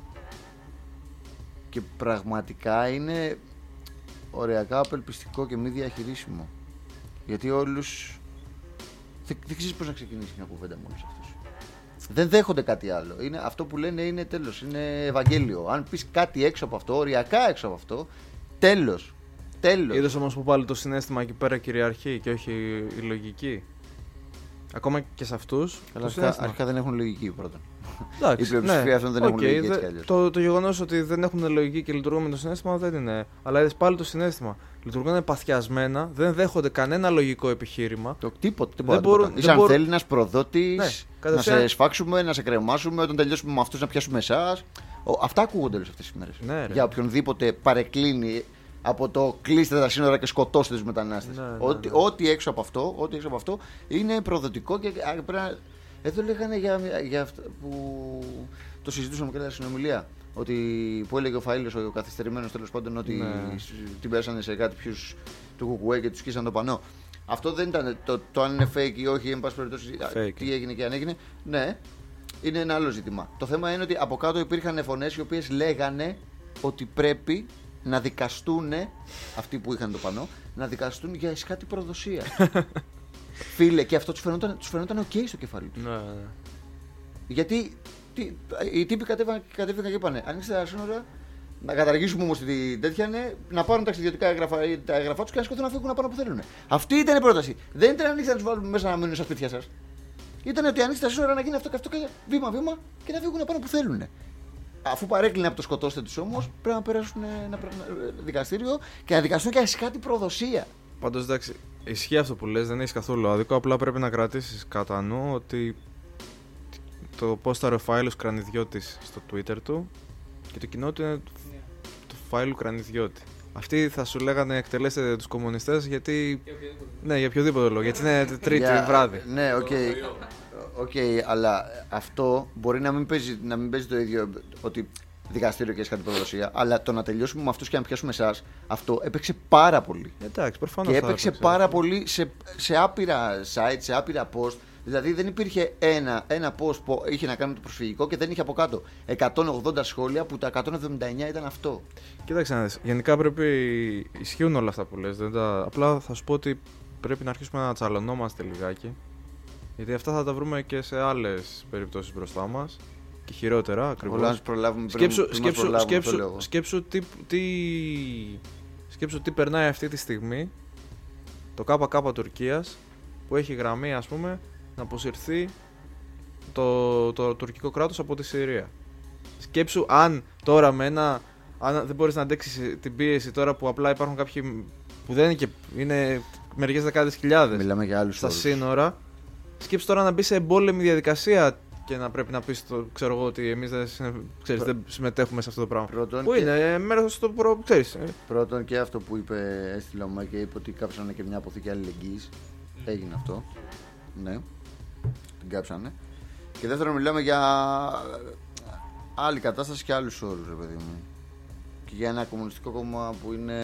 Και πραγματικά είναι ωριακά απελπιστικό και μη διαχειρίσιμο. Γιατί όλους. Δεν, δεν ξέρεις πώς να ξεκινήσει μια κουβέντα με όλους αυτούς. Δεν δέχονται κάτι άλλο. Είναι, αυτό που λένε είναι τέλος. Είναι Ευαγγέλιο. Αν πεις κάτι έξω από αυτό, ωριακά έξω από αυτό, τέλος. Τέλος. Είδες όμως που πάλι το συναίσθημα εκεί πέρα κυριαρχεί και όχι η λογική. Ακόμα και σε αυτούς. Αρχικά, αρχικά δεν έχουν λογική πρώτα. Εντάξει, η πλειοψηφία ναι. αυτών δεν okay, έχουν λογική δε, έτσι κι αλλιώς. Το, το γεγονός ότι δεν έχουν λογική και λειτουργούν με το συναίσθημα δεν είναι. Αλλά είδες πάλι το συναίσθημα. Λειτουργούν παθιασμένα, δεν δέχονται κανένα λογικό επιχείρημα. Το τίποτα. τίποτα, δεν μπορούν, τίποτα. Είσαι μπορούν... ανθέληνας, προδότης, ναι, να σε σφάξουμε, να σε κρεμάσουμε, όταν τελειώσουμε με αυτούς να πιάσουμε εσάς. Αυτά ακούγονται όλες αυτές τις μέρες. Ναι, για οποιονδήποτε παρεκκλίνει από το κλείστε τα σύνορα και σκοτώστε τους μετανάστες. Ναι, ναι, ό,τι, ναι. ό,τι, έξω από αυτό, ό,τι έξω από αυτό είναι προδοτικό και πρέπει να... Εδώ λέγανε για, για αυτό που το συζητούσαμε και στην συνομιλία. Ότι, που έλεγε ο Φαΐλος, ο καθυστερημένος τέλος πάντων, ότι ναι. την πέσανε σε κάτι ποιους του κουκουέ και τους σκίσαν το πανό. Αυτό δεν ήταν το, το αν είναι fake ή όχι, εν πάση περιπτώσει, τι έγινε και αν έγινε. Ναι, είναι ένα άλλο ζήτημα. Το θέμα είναι ότι από κάτω υπήρχαν φωνές οι οποίες λέγανε ότι πρέπει να δικαστούν αυτοί που είχαν το πανό, να δικαστούν για εσχάτη προδοσία. Φίλε, και αυτό τους φαινόταν, τους φαινόταν ok στο κεφάλι τους. Ναι. Γιατί τι, οι τύποι κατέβηκαν και είπανε: ανοίξτε τα σύνορα, να καταργήσουμε όμως την τέτοια, ναι, να πάρουν τα ταξιδιωτικά έγγραφά τους και να σκοτώσουν να φύγουν να πάνε που θέλουν. Αυτή ήταν η πρόταση. Δεν ήταν ανοίξτε να τους βάλουμε μέσα να μείνουν στα σπίτια σας. Ήταν ότι ανοίξτε τα σύνορα να γίνει αυτό και αυτό και βήμα-βήμα και να φύγουν να πάνε που θέλουν. Αφού παρέκλεινε από το σκοτώστε τους όμως, πρέπει να περάσουν ένα δικαστήριο και να δικαστούν και κάτι προδοσία. Πάντως εντάξει, ισχύει αυτό που λες, δεν έχεις καθόλου άδικο. Απλά πρέπει να κρατήσεις κατά νου ότι το πόσταρε ο Φάιλος Κρανιδιώτης στο Twitter του και το κοινό του είναι το Φάιλου Κρανιδιώτη. Αυτοί θα σου λέγανε εκτελέστε τους κομμουνιστές γιατί. Ναι, για οποιοδήποτε λόγο. Γιατί είναι τρίτη yeah, βράδυ. Ναι, οκ. Okay. Okay, αλλά αυτό μπορεί να μην παίζει, να μην παίζει το ίδιο ότι δικαστήριο και κάτι προδοσία, αλλά το να τελειώσουμε με αυτούς και να πιάσουμε εσάς, αυτό έπαιξε πάρα πολύ. Εντάξει, προφανώς. Και έπαιξε πάρα πολύ σε, σε άπειρα site, σε άπειρα post. Δηλαδή δεν υπήρχε ένα, ένα post που είχε να κάνει με το προσφυγικό και δεν είχε από κάτω εκατόν ογδόντα σχόλια που τα εκατόν εβδομήντα εννιά ήταν αυτό. Κοίταξε να δεις, γενικά πρέπει, ισχύουν όλα αυτά που λες, δεν τα... απλά θα σου πω ότι πρέπει να αρχίσουμε να τσαλωνόμαστε λιγάκι. Γιατί αυτά θα τα βρούμε και σε άλλες περιπτώσεις μπροστά μας και χειρότερα ακριβώς. Όλα να προλάβουμε σκέψου, πριν, σκέψου, προλάβουμε, σκέψου, σκέψου, τι, τι, σκέψου τι περνάει αυτή τη στιγμή το ΚΚ Τουρκίας που έχει γραμμή, ας πούμε, να αποσυρθεί το, το, το τουρκικό κράτος από τη Συρία. Σκέψου αν τώρα με ένα, αν δεν μπορείς να αντέξεις την πίεση τώρα που απλά υπάρχουν κάποιοι που δεν είναι και είναι μερικές δεκάδες χιλιάδες στα όρους. Σύνορα. Σκέψου τώρα να μπει σε εμπόλεμη διαδικασία και να πρέπει να πεις το, ξέρω εγώ, ότι εμείς δεν, ξέρεις, δεν συμμετέχουμε σε αυτό το πράγμα. Πρώτον που και... είναι μέρος το προ... ξέρεις. Πρώτον και αυτό που είπε, έστειλε ο Μάκη και είπε ότι κάψανε και μια αποθήκη αλληλεγγύης. Mm. Έγινε αυτό. Ναι. Την κάψανε. Και δεύτερον μιλάμε για άλλη κατάσταση και άλλους όρους, ρε παιδί μου. Και για ένα κομμουνιστικό κόμμα που είναι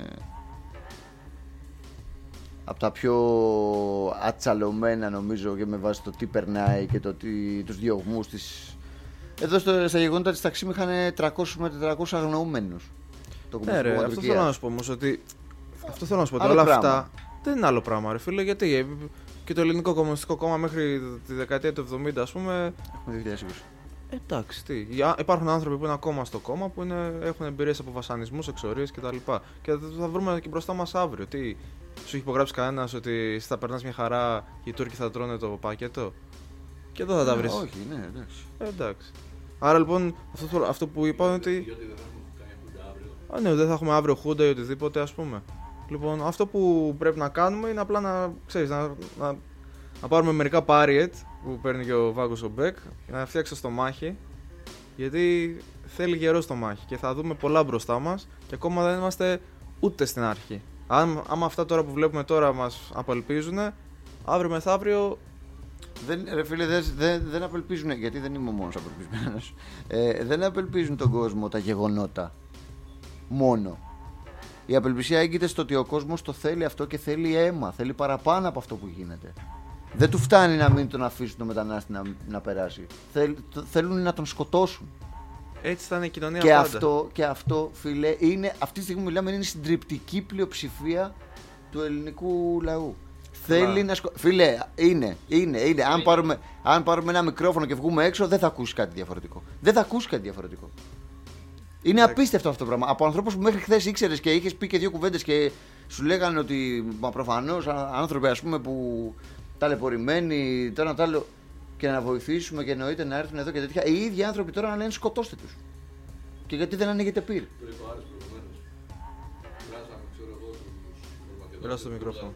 από τα πιο ατσαλωμένα νομίζω και με βάση το τι περνάει και το τι, τους διωγμούς της. Εδώ στο, στα γεγονότα της Ταξίμ είχαν τριακόσιους με τετρακόσιους αγνοούμενους. Ναι ρε, αυτό θέλω να σου πω όμως ότι αυτό θέλω να σου πω ότι όλα αυτά δεν είναι άλλο πράγμα ρε φίλε, γιατί και το Ελληνικό Κομμουνιστικό Κόμμα μέχρι τη δεκαετία του εβδομήντα ας πούμε έχουμε δύο χιλιάδες είκοσι. Εντάξει, τι. Υπάρχουν άνθρωποι που είναι ακόμα στο κόμμα που είναι, έχουν εμπειρίες από βασανισμούς, εξορίες κτλ. Και θα βρούμε και μπροστά μας αύριο. Τι, σου έχει υπογράψει κανένας ότι εσύ θα περνάς μια χαρά και οι Τούρκοι θα τρώνε το πακέτο? Και εδώ θα τα βρεις. Ε, όχι, ναι, εντάξει. Ε, εντάξει. Άρα λοιπόν αυτό, αυτό που είπα είναι ότι. Α, ναι, δεν θα έχουμε αύριο χούντα ή οτιδήποτε ας πούμε. Λοιπόν, αυτό που πρέπει να κάνουμε είναι απλά να, ξέρεις, να, να, να πάρουμε μερικά πάριετ που παίρνει και ο Βάγκος ο Μπέκ, να φτιάξει το στομάχι, γιατί θέλει καιρό στομάχι και θα δούμε πολλά μπροστά μας και ακόμα δεν είμαστε ούτε στην αρχή. Αν, άμα αυτά τώρα που βλέπουμε τώρα μας απελπίζουν, αύριο μεθαύριο. Δεν, ρε φίλε, δεν, δεν, δεν απελπίζουν, γιατί δεν είμαι ο μόνος απελπισμένος. Ε, δεν απελπίζουν τον κόσμο τα γεγονότα μόνο. Η απελπισία έγκυται στο ότι ο κόσμος το θέλει αυτό και θέλει αίμα, θέλει παραπάνω από αυτό που γίνεται. Δεν του φτάνει να μην τον αφήσουν τον μετανάστη να, να περάσει. Θέλ, το, θέλουν να τον σκοτώσουν. Έτσι θα είναι η κοινωνία και πάντα. Αυτό, και αυτό, φίλε, είναι, αυτή τη στιγμή που μιλάμε, είναι η συντριπτική πλειοψηφία του ελληνικού λαού. Θέλει να σκοτώσει. Φίλε, είναι, είναι, είναι. Αν πάρουμε, αν πάρουμε ένα μικρόφωνο και βγούμε έξω, δεν θα ακούσει κάτι διαφορετικό. Δεν θα ακούσει κάτι διαφορετικό. Είναι απίστευτο αυτό το πράγμα. Από ανθρώπους που μέχρι χθες ήξερες και είχες πει και δύο κουβέντες και σου λέγανε ότι μα προφανώς άνθρωποι ας πούμε που ταλαιπωρημένοι, το ένα το άλλο, και να βοηθήσουμε και εννοείται να έρθουν εδώ και τέτοια. Οι ίδιοι άνθρωποι τώρα να λένε σκοτώστε τους. Και γιατί δεν ανοίγετε πυρ. Πέρα στο μικρόφωνο.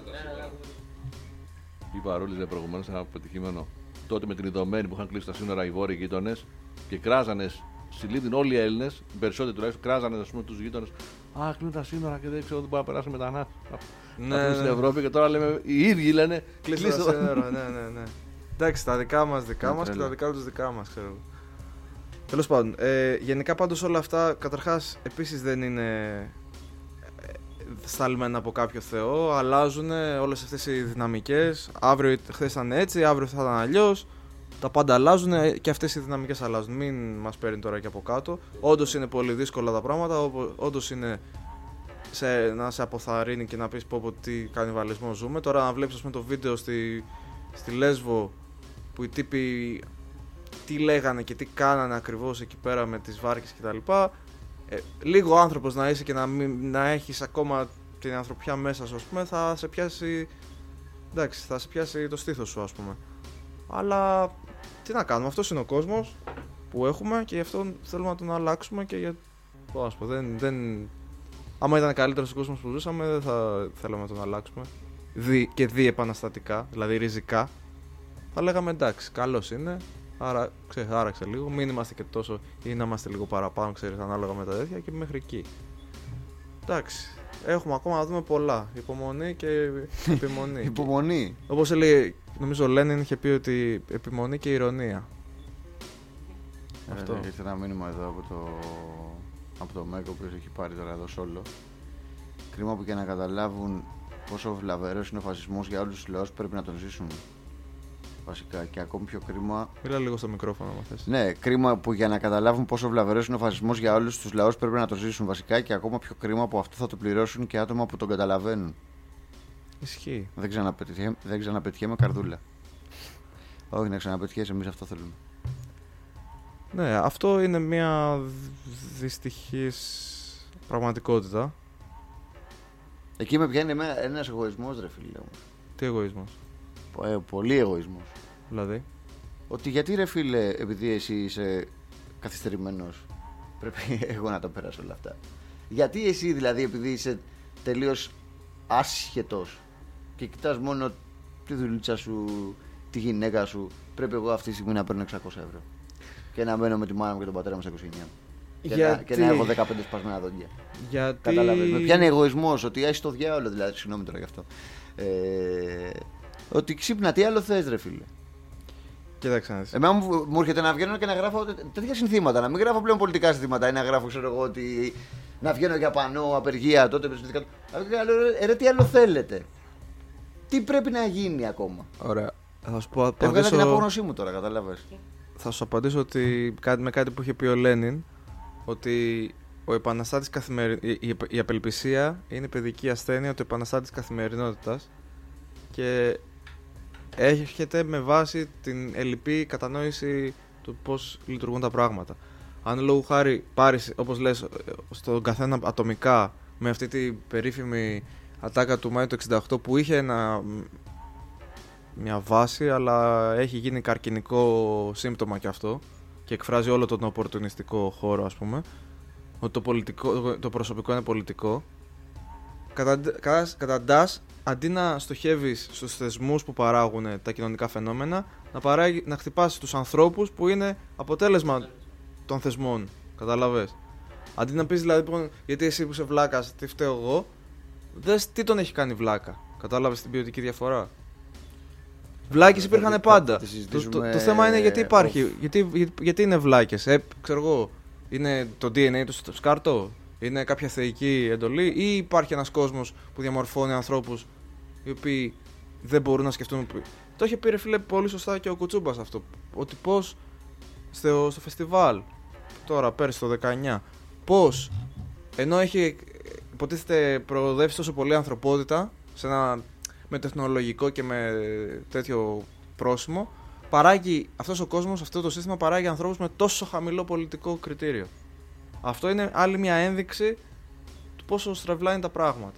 Είπα ρόλιζε προηγουμένως ένα πετυχημένο. Τότε με την ειδωμένη που είχαν κλείσει τα σύνορα οι βόρειοι γείτονες και κράζανε συλλήδιν όλοι οι Έλληνες, οι περισσότεροι τουλάχιστον, κράζανε ας πούμε, τους γείτονες. Α, κλείνουν τα σύνορα και δεν ξέρω ότι μπορεί να περάσουν μετανάστες. Ναι, ναι, στην Ευρώπη και τώρα λέμε, οι ίδιοι λένε κλείσουν τα σύνορα. Ναι, ναι, ναι. Εντάξει, τα δικά μας δικά μας και τα δικά τους δικά μας, ξέρω. Τέλος πάντων, ε, γενικά πάντως όλα αυτά καταρχάς επίσης δεν είναι σταλμένα από κάποιο θεό, αλλάζουν όλες αυτές οι δυναμικές. Αύριο, χθες ήταν έτσι, αύριο θα ήταν αλλιώς. Τα πάντα αλλάζουν και αυτές οι δυναμικές αλλάζουν. Μην μας παίρνει τώρα και από κάτω. Όντως είναι πολύ δύσκολα τα πράγματα. Όντως είναι σε, να σε αποθαρρύνει και να πεις πω, πω τι κανιβαλισμό ζούμε. Τώρα να βλέπεις ας πούμε, το βίντεο στη, στη Λέσβο που οι τύποι τι λέγανε και τι κάνανε ακριβώς εκεί πέρα με τις βάρκες κτλ. Ε, λίγο άνθρωπος να είσαι και να, μην, να έχεις ακόμα την ανθρωπιά μέσα σου, ας πούμε, θα σε πιάσει. Εντάξει, θα σε πιάσει το στήθος σου, ας πούμε. Αλλά τι να κάνουμε, αυτός είναι ο κόσμος που έχουμε και γι' αυτό θέλουμε να τον αλλάξουμε και για. Πώς να σου πω, δεν, δεν. Άμα ήταν καλύτερος ο κόσμος που ζούσαμε, δεν θα θέλαμε να τον αλλάξουμε. Δι, και δι επαναστατικά, δηλαδή ριζικά. Θα λέγαμε εντάξει, καλός είναι. Άρα, ξέρεις, άραξε λίγο, μην είμαστε και τόσο ή να είμαστε λίγο παραπάνω, ξέρεις, ανάλογα με τα τέτοια και μέχρι εκεί. Εντάξει, έχουμε ακόμα να δούμε πολλά. Υπομονή και επιμονή. Υπομονή. Όπως έλεγε, νομίζω ο Λένιν είχε πει ότι επιμονή και ηρωνία. Ε, Αυτό. Ήρθε ένα μήνυμα εδώ από το, από το Μέκο που έχει πάρει τώρα εδώ σόλο. Κρίμα που και να καταλάβουν πόσο βλαβερός είναι ο φασισμός για όλους τους λαούς πρέπει να τον ζήσουν. Βασικά και ακόμη πιο κρίμα. Μίλα λίγο στο μικρόφωνο, άμα θες. Ναι, κρίμα που για να καταλάβουν πόσο βλαβερός είναι ο φασισμός για όλους τους λαούς πρέπει να το ζήσουν. Βασικά και ακόμα πιο κρίμα που αυτό θα το πληρώσουν και άτομα που τον καταλαβαίνουν. Ισχύει. Δεν ξαναπετυχαίνουμε, δεν ξαναπετυχαίνουμε καρδούλα. Όχι, να ξαναπετυχαίνεις, εμείς αυτό θέλουμε. Ναι, αυτό είναι μια δυστυχής πραγματικότητα. Εκεί με πιάνει ένας εγωισμός, ρε φίλε μου. Τι εγωισμός? Ε, πολύ εγωισμός. Δηλαδή. Ότι γιατί ρε φίλε, επειδή εσύ είσαι καθυστερημένος, πρέπει εγώ να τα περάσω όλα αυτά. Γιατί εσύ δηλαδή, επειδή είσαι τελείως άσχετος και κοιτάς μόνο τη δουλίτσα σου, τη γυναίκα σου, πρέπει εγώ αυτή τη στιγμή να παίρνω εξακόσια ευρώ και να μένω με τη μάνα μου και τον πατέρα μου στα είκοσι εννιά και, γιατί... να, και να έχω δεκαπέντε σπασμένα δόντια. Γιατί... Καταλαβαίνεις. Με πιάνει εγωισμός ότι έχει το διάολο, δηλαδή, συγγνώμη τώρα γι' αυτό. Ε, ότι ξύπνα, τι άλλο θες ρε φίλε. Κοίταξε. Εμένα μου, μου έρχεται να βγαίνω και να γράφω τέτοια συνθήματα. Να μην γράφω πλέον πολιτικά συνθήματα ή να γράφω, ξέρω εγώ, ότι να βγαίνω για πανώ, απεργία, τότε. Ε, ρε, τι άλλο θέλετε. Τι πρέπει να γίνει ακόμα. Ωραία. Θα σου πω. Έβγαλα την απόγνωσή μου τώρα, κατάλαβες. Θα σου απαντήσω ότι κάτι, με κάτι που είχε πει ο Λένιν, ότι ο επαναστάτης καθημερι... η, η, η απελπισία είναι παιδική ασθένεια του επαναστάτης καθημερινότητας και έρχεται με βάση την ελλειπή κατανόηση του πώς λειτουργούν τα πράγματα. Αν λόγου χάρη πάρεις, όπως λες, στον καθένα ατομικά με αυτή την περίφημη ατάκα του Μάη του εξήντα οκτώ που είχε ένα, μια βάση, αλλά έχει γίνει καρκινικό σύμπτωμα κι αυτό και εκφράζει όλο τον οπορτουνιστικό χώρο, ας πούμε, ότι το, πολιτικό, το προσωπικό είναι πολιτικό. Καταντάς, αντί να στοχεύεις στους θεσμούς που παράγουν τα κοινωνικά φαινόμενα, να, παράγει, να χτυπάς τους ανθρώπους που είναι αποτέλεσμα των θεσμών. Καταλαβες. Αντί να πεις δηλαδή, γιατί εσύ που είσαι βλάκας, τι φταίω εγώ, δες τι τον έχει κάνει βλάκα. Κατάλαβες την ποιοτική διαφορά. Βλάκες υπήρχαν πάντα. Το, το, το θέμα είναι γιατί υπάρχει. Γιατί, γιατί, γιατί είναι βλάκες. Ε, ξέρω εγώ, είναι το ντι εν έι του στο σκάρτο, είναι κάποια θεϊκή εντολή, ή υπάρχει ένας κόσμος που διαμορφώνει ανθρώπους οι οποίοι δεν μπορούν να σκεφτούν. Το είχε πει, ρε φίλε, πολύ σωστά και ο Κουτσούμπας αυτό. Ότι πώς στο, στο φεστιβάλ, τώρα πέρυσι το δεκαεννιά, πώς ενώ έχει υποτίθεται προοδεύσει τόσο πολύ ανθρωπότητα σε ένα, με τεχνολογικό και με τέτοιο πρόσημο, παράγει αυτός ο κόσμος, αυτό το σύστημα παράγει ανθρώπους με τόσο χαμηλό πολιτικό κριτήριο. Αυτό είναι άλλη μια ένδειξη του πόσο στρεβλά είναι τα πράγματα.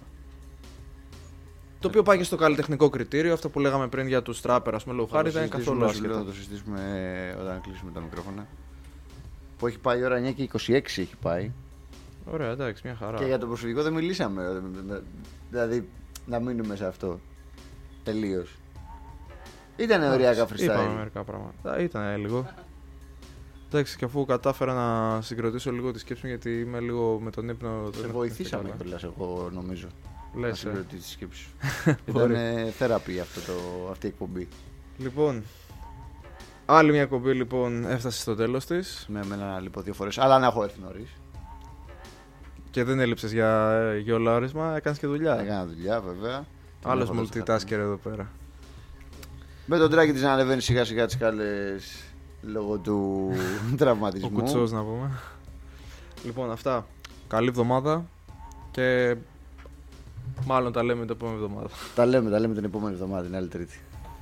Το οποίο πάει και στο καλλιτεχνικό κριτήριο, αυτό που λέγαμε πριν για τους τράπερ, ας πούμε, λόγω χάρη, δεν είναι καθόλου άσχετο. Θα το συζητήσουμε όταν κλείσουμε τα μικρόφωνα. Που έχει πάει η ώρα εννιά και είκοσι έξι έχει πάει. Ωραία, εντάξει, μια χαρά. Και για το προσωπικό δεν μιλήσαμε. Δηλαδή, να μείνουμε σε αυτό. Τελείως. Ήτανε ωριακά freestyle. Είπαμε μερικά πράγματα. Ήτανε λίγο. Εντάξει, και αφού κατάφερα να συγκροτήσω λίγο τη σκέψη μου, γιατί είμαι λίγο με τον ύπνο. Σε βοηθήσαμε κιόλας, εγώ νομίζω. Λες, να συγκροτήσεις τη σκέψη σου. Ήταν θεραπεία αυτό το, αυτή η εκπομπή. Λοιπόν, άλλη μια εκπομπή λοιπόν έφτασε στο τέλος της. Με εμένα λοιπόν δύο φορές, αλλά να έχω έρθει νωρίς. Και δεν έλειψες για γεωλάρισμα, έκανες και δουλειά. Έκανα δουλειά, βέβαια. Άλλος multitasker εδώ πέρα. Με τον Τράκη της να ανεβαίνει σιγά σιγά τις σκάλες λόγω του τραυματισμού. Ο κουτσός να πούμε. Λοιπόν, αυτά. Καλή εβδομάδα και μάλλον τα λέμε την επόμενη εβδομάδα. Τα λέμε, τα λέμε την επόμενη εβδομάδα, την άλλη Τρίτη.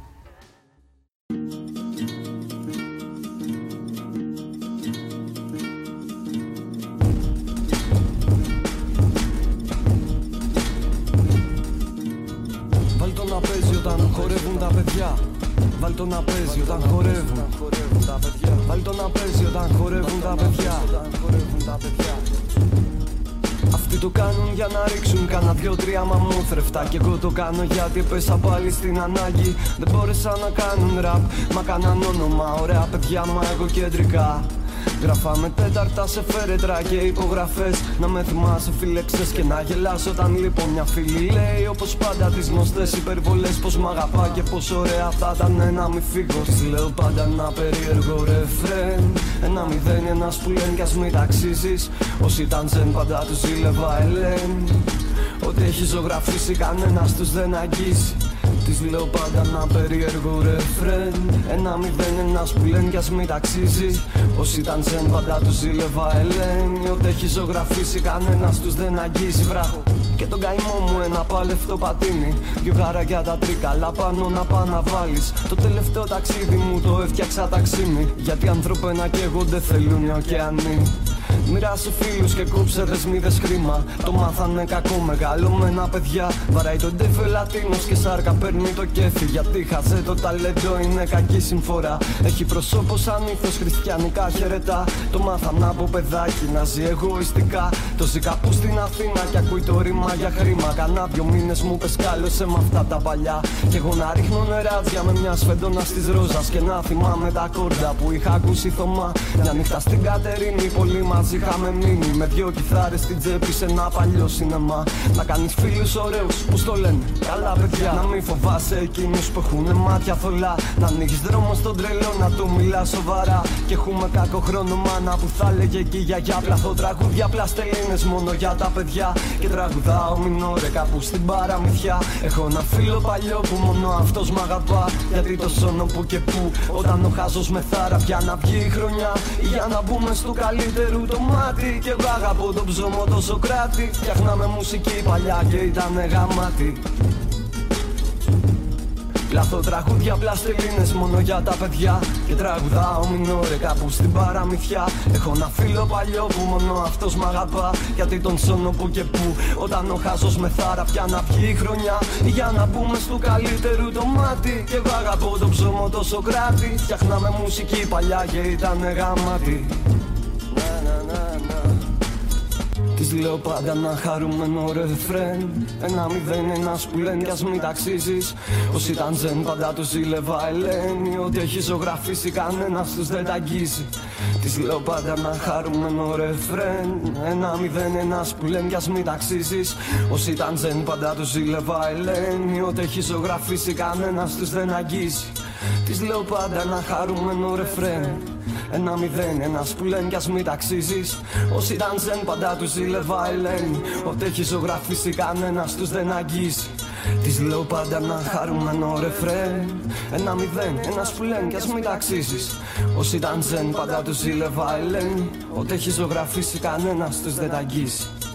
Βάλ' το να παίζει όταν χορεύουν τα παιδιά. Βάλ' το να παίζει όταν χορεύουν τα παιδιά. Βάλ' το να παίζει όταν χορεύουν τα παιδιά. Αυτοί το κάνουν για να ρίξουν κάνα δυο-τρία μαμούθρεφτα. Κι εγώ το κάνω γιατί έπεσα πάλι στην ανάγκη. Δεν μπόρεσα να κάνουν ραπ, μα κάναν όνομα. Ωραία παιδιά, μα εγωκεντρικά. Γράφαμε τέταρτα σε φέρετρα και υπογραφές. Να με θυμάσαι φύλεξες και να γελάς όταν λείπω. Μια φίλη λέει όπως πάντα τις γνωστές υπερβολές, πως μ' αγαπά και πως ωραία θα ήταν να μη φύγω. Της λέω πάντα ένα περίεργο ρεφρέν. Ένα μηδέν, ένας που λένε κι ας μην ταξίζεις. Όσοι ήταν ζεν πάντα τους ζήλευα ελέν. Ό,τι έχει ζωγραφίσει κανένας τους δεν αγγίζει. Της λέω πάντα ένα περίεργο ρεφρέν. Ένα μηδέν, ένας που λένε κι ας μην ταξίζει. Όσοι ήταν ζεν πάντα τους ζήλευα ελένη. Ό,τι έχει ζωγραφίσει κανένας τους δεν αγγίζει. Βράχο και τον καημό μου ένα παλευτό πατίνι. Δυο γαράκια τα τρίκαλα πάνω να πά να βάλεις. Το τελευταίο ταξίδι μου το έφτιαξα ταξίμι. Γιατί ανθρωπένα κι εγώ δεν θέλουν οι ωκεανοί. Μοιράσου φίλους και κόψε δεσμίδες χρήμα. Το μάθανε κακό μεγαλωμένα παιδιά. Βαράει τον τέφε Λατίνος και σάρκα παίρνει το κέφι. Γιατί χαζέ το ταλέντο είναι κακή συμφορά. Έχει προσώπο σαν ήθος χριστιανικά χαιρετά. Το μάθανε από παιδάκι να ζει εγωιστικά. Το ζει κάπου στην Αθήνα και ακούει το ρήμα για χρήμα. Κανά δυο μήνες μου πεσκάλωσε με αυτά τα παλιά. Κι εγώ να ρίχνω νεράτζια με μια σφεντόνα της ρόζας. Και να θυμάμαι τα κόρτα που είχα ακούσει Θωμά. Μια νύχτα στην Κατερίνη πολύ μαζί είχαμε μείνει με δυο κιθάρες στην τσέπη σε ένα παλιό σινεμά. Να κάνεις φίλους ωραίους, πώς το λένε, καλά παιδιά. Να μην φοβάσαι εκείνους που έχουνε μάτια θολά. Να ανοίγεις δρόμο στον τρελό, να του μιλάς σοβαρά. Και έχουμε κακό χρόνο μάνα που θα λέγε εκεί για για πλαθώ τραγούδια πλαστελίνες μόνο για τα παιδιά. Και τραγουδάω μινόρε κάπου στην παραμυθιά. Έχω ένα φίλο παλιό που μόνο αυτός μ' αγαπά. Γιατί το σώνω που και που όταν ο χάζος με θάρα πια να βγει η χρονιά. Για να μπούμε στο καλύτερου το μάτι. Και εγώ αγαπώ τον ψωμό το Σοκράτη. Φτιάχναμε μουσική παλιά και ήτανε γαμάτι. Πλάθω τραγούδια πλαστελίνες μόνο για τα παιδιά. Και τραγουδάω μινόρε κάπου στην παραμυθιά. Έχω ένα φίλο παλιό που μόνο αυτός μ' αγαπά. Γιατί τον σώνω που και που όταν ο χάζος με θάρα πια να βγει η χρονιά. Για να μπούμε στο καλύτερου το μάτι. Και εγώ αγαπώ τον ψωμό το Σοκράτη. Φτιάχναμε μουσική παλιά και ήτανε γαμάτι. Της λέω πάντα ένα χαρούμενο ρεφρέν. Ένα μηδέν ένας που λένε κι ας μην ταξίζεις. Όσοι ήταν τζεν πάντα τους ζήλευα Ελένη. Ό,τι έχει ζωγραφίσει κανένας τους δεν τα αγγίζει. Της λέω πάντα ένα χαρούμενο ρεφρέν. Ένα μηδέν ένας που λένε κι ας μην ταξίζεις. Όσοι ήταν τζεν πάντα τους ζήλευα Ελένη. Ό,τι έχει ζωγραφίσει κανένας τους δεν αγγίζει. Της λέω πάντα ένα χαρούμενο ρεφρέν. Ένα μηδέν, ένας που λένε κι ας μην ταξίζεις. Όσοι ήταν ζεν πάντα τους ζήλευα Ελένη. Ό,τι έχει ζωγραφίσει κανένας τους δεν αγγίζει. Της λέω πάντα ένα χαρούμενο ρεφρέν. Ένα μηδέν, ένας που λένε κι ας μην ταξίζεις. Όσοι ήταν ζεν πάντα τους ζήλευα Ελένη. Ό,τι έχει ζωγραφίσει κανένας τους δεν αγγίζει.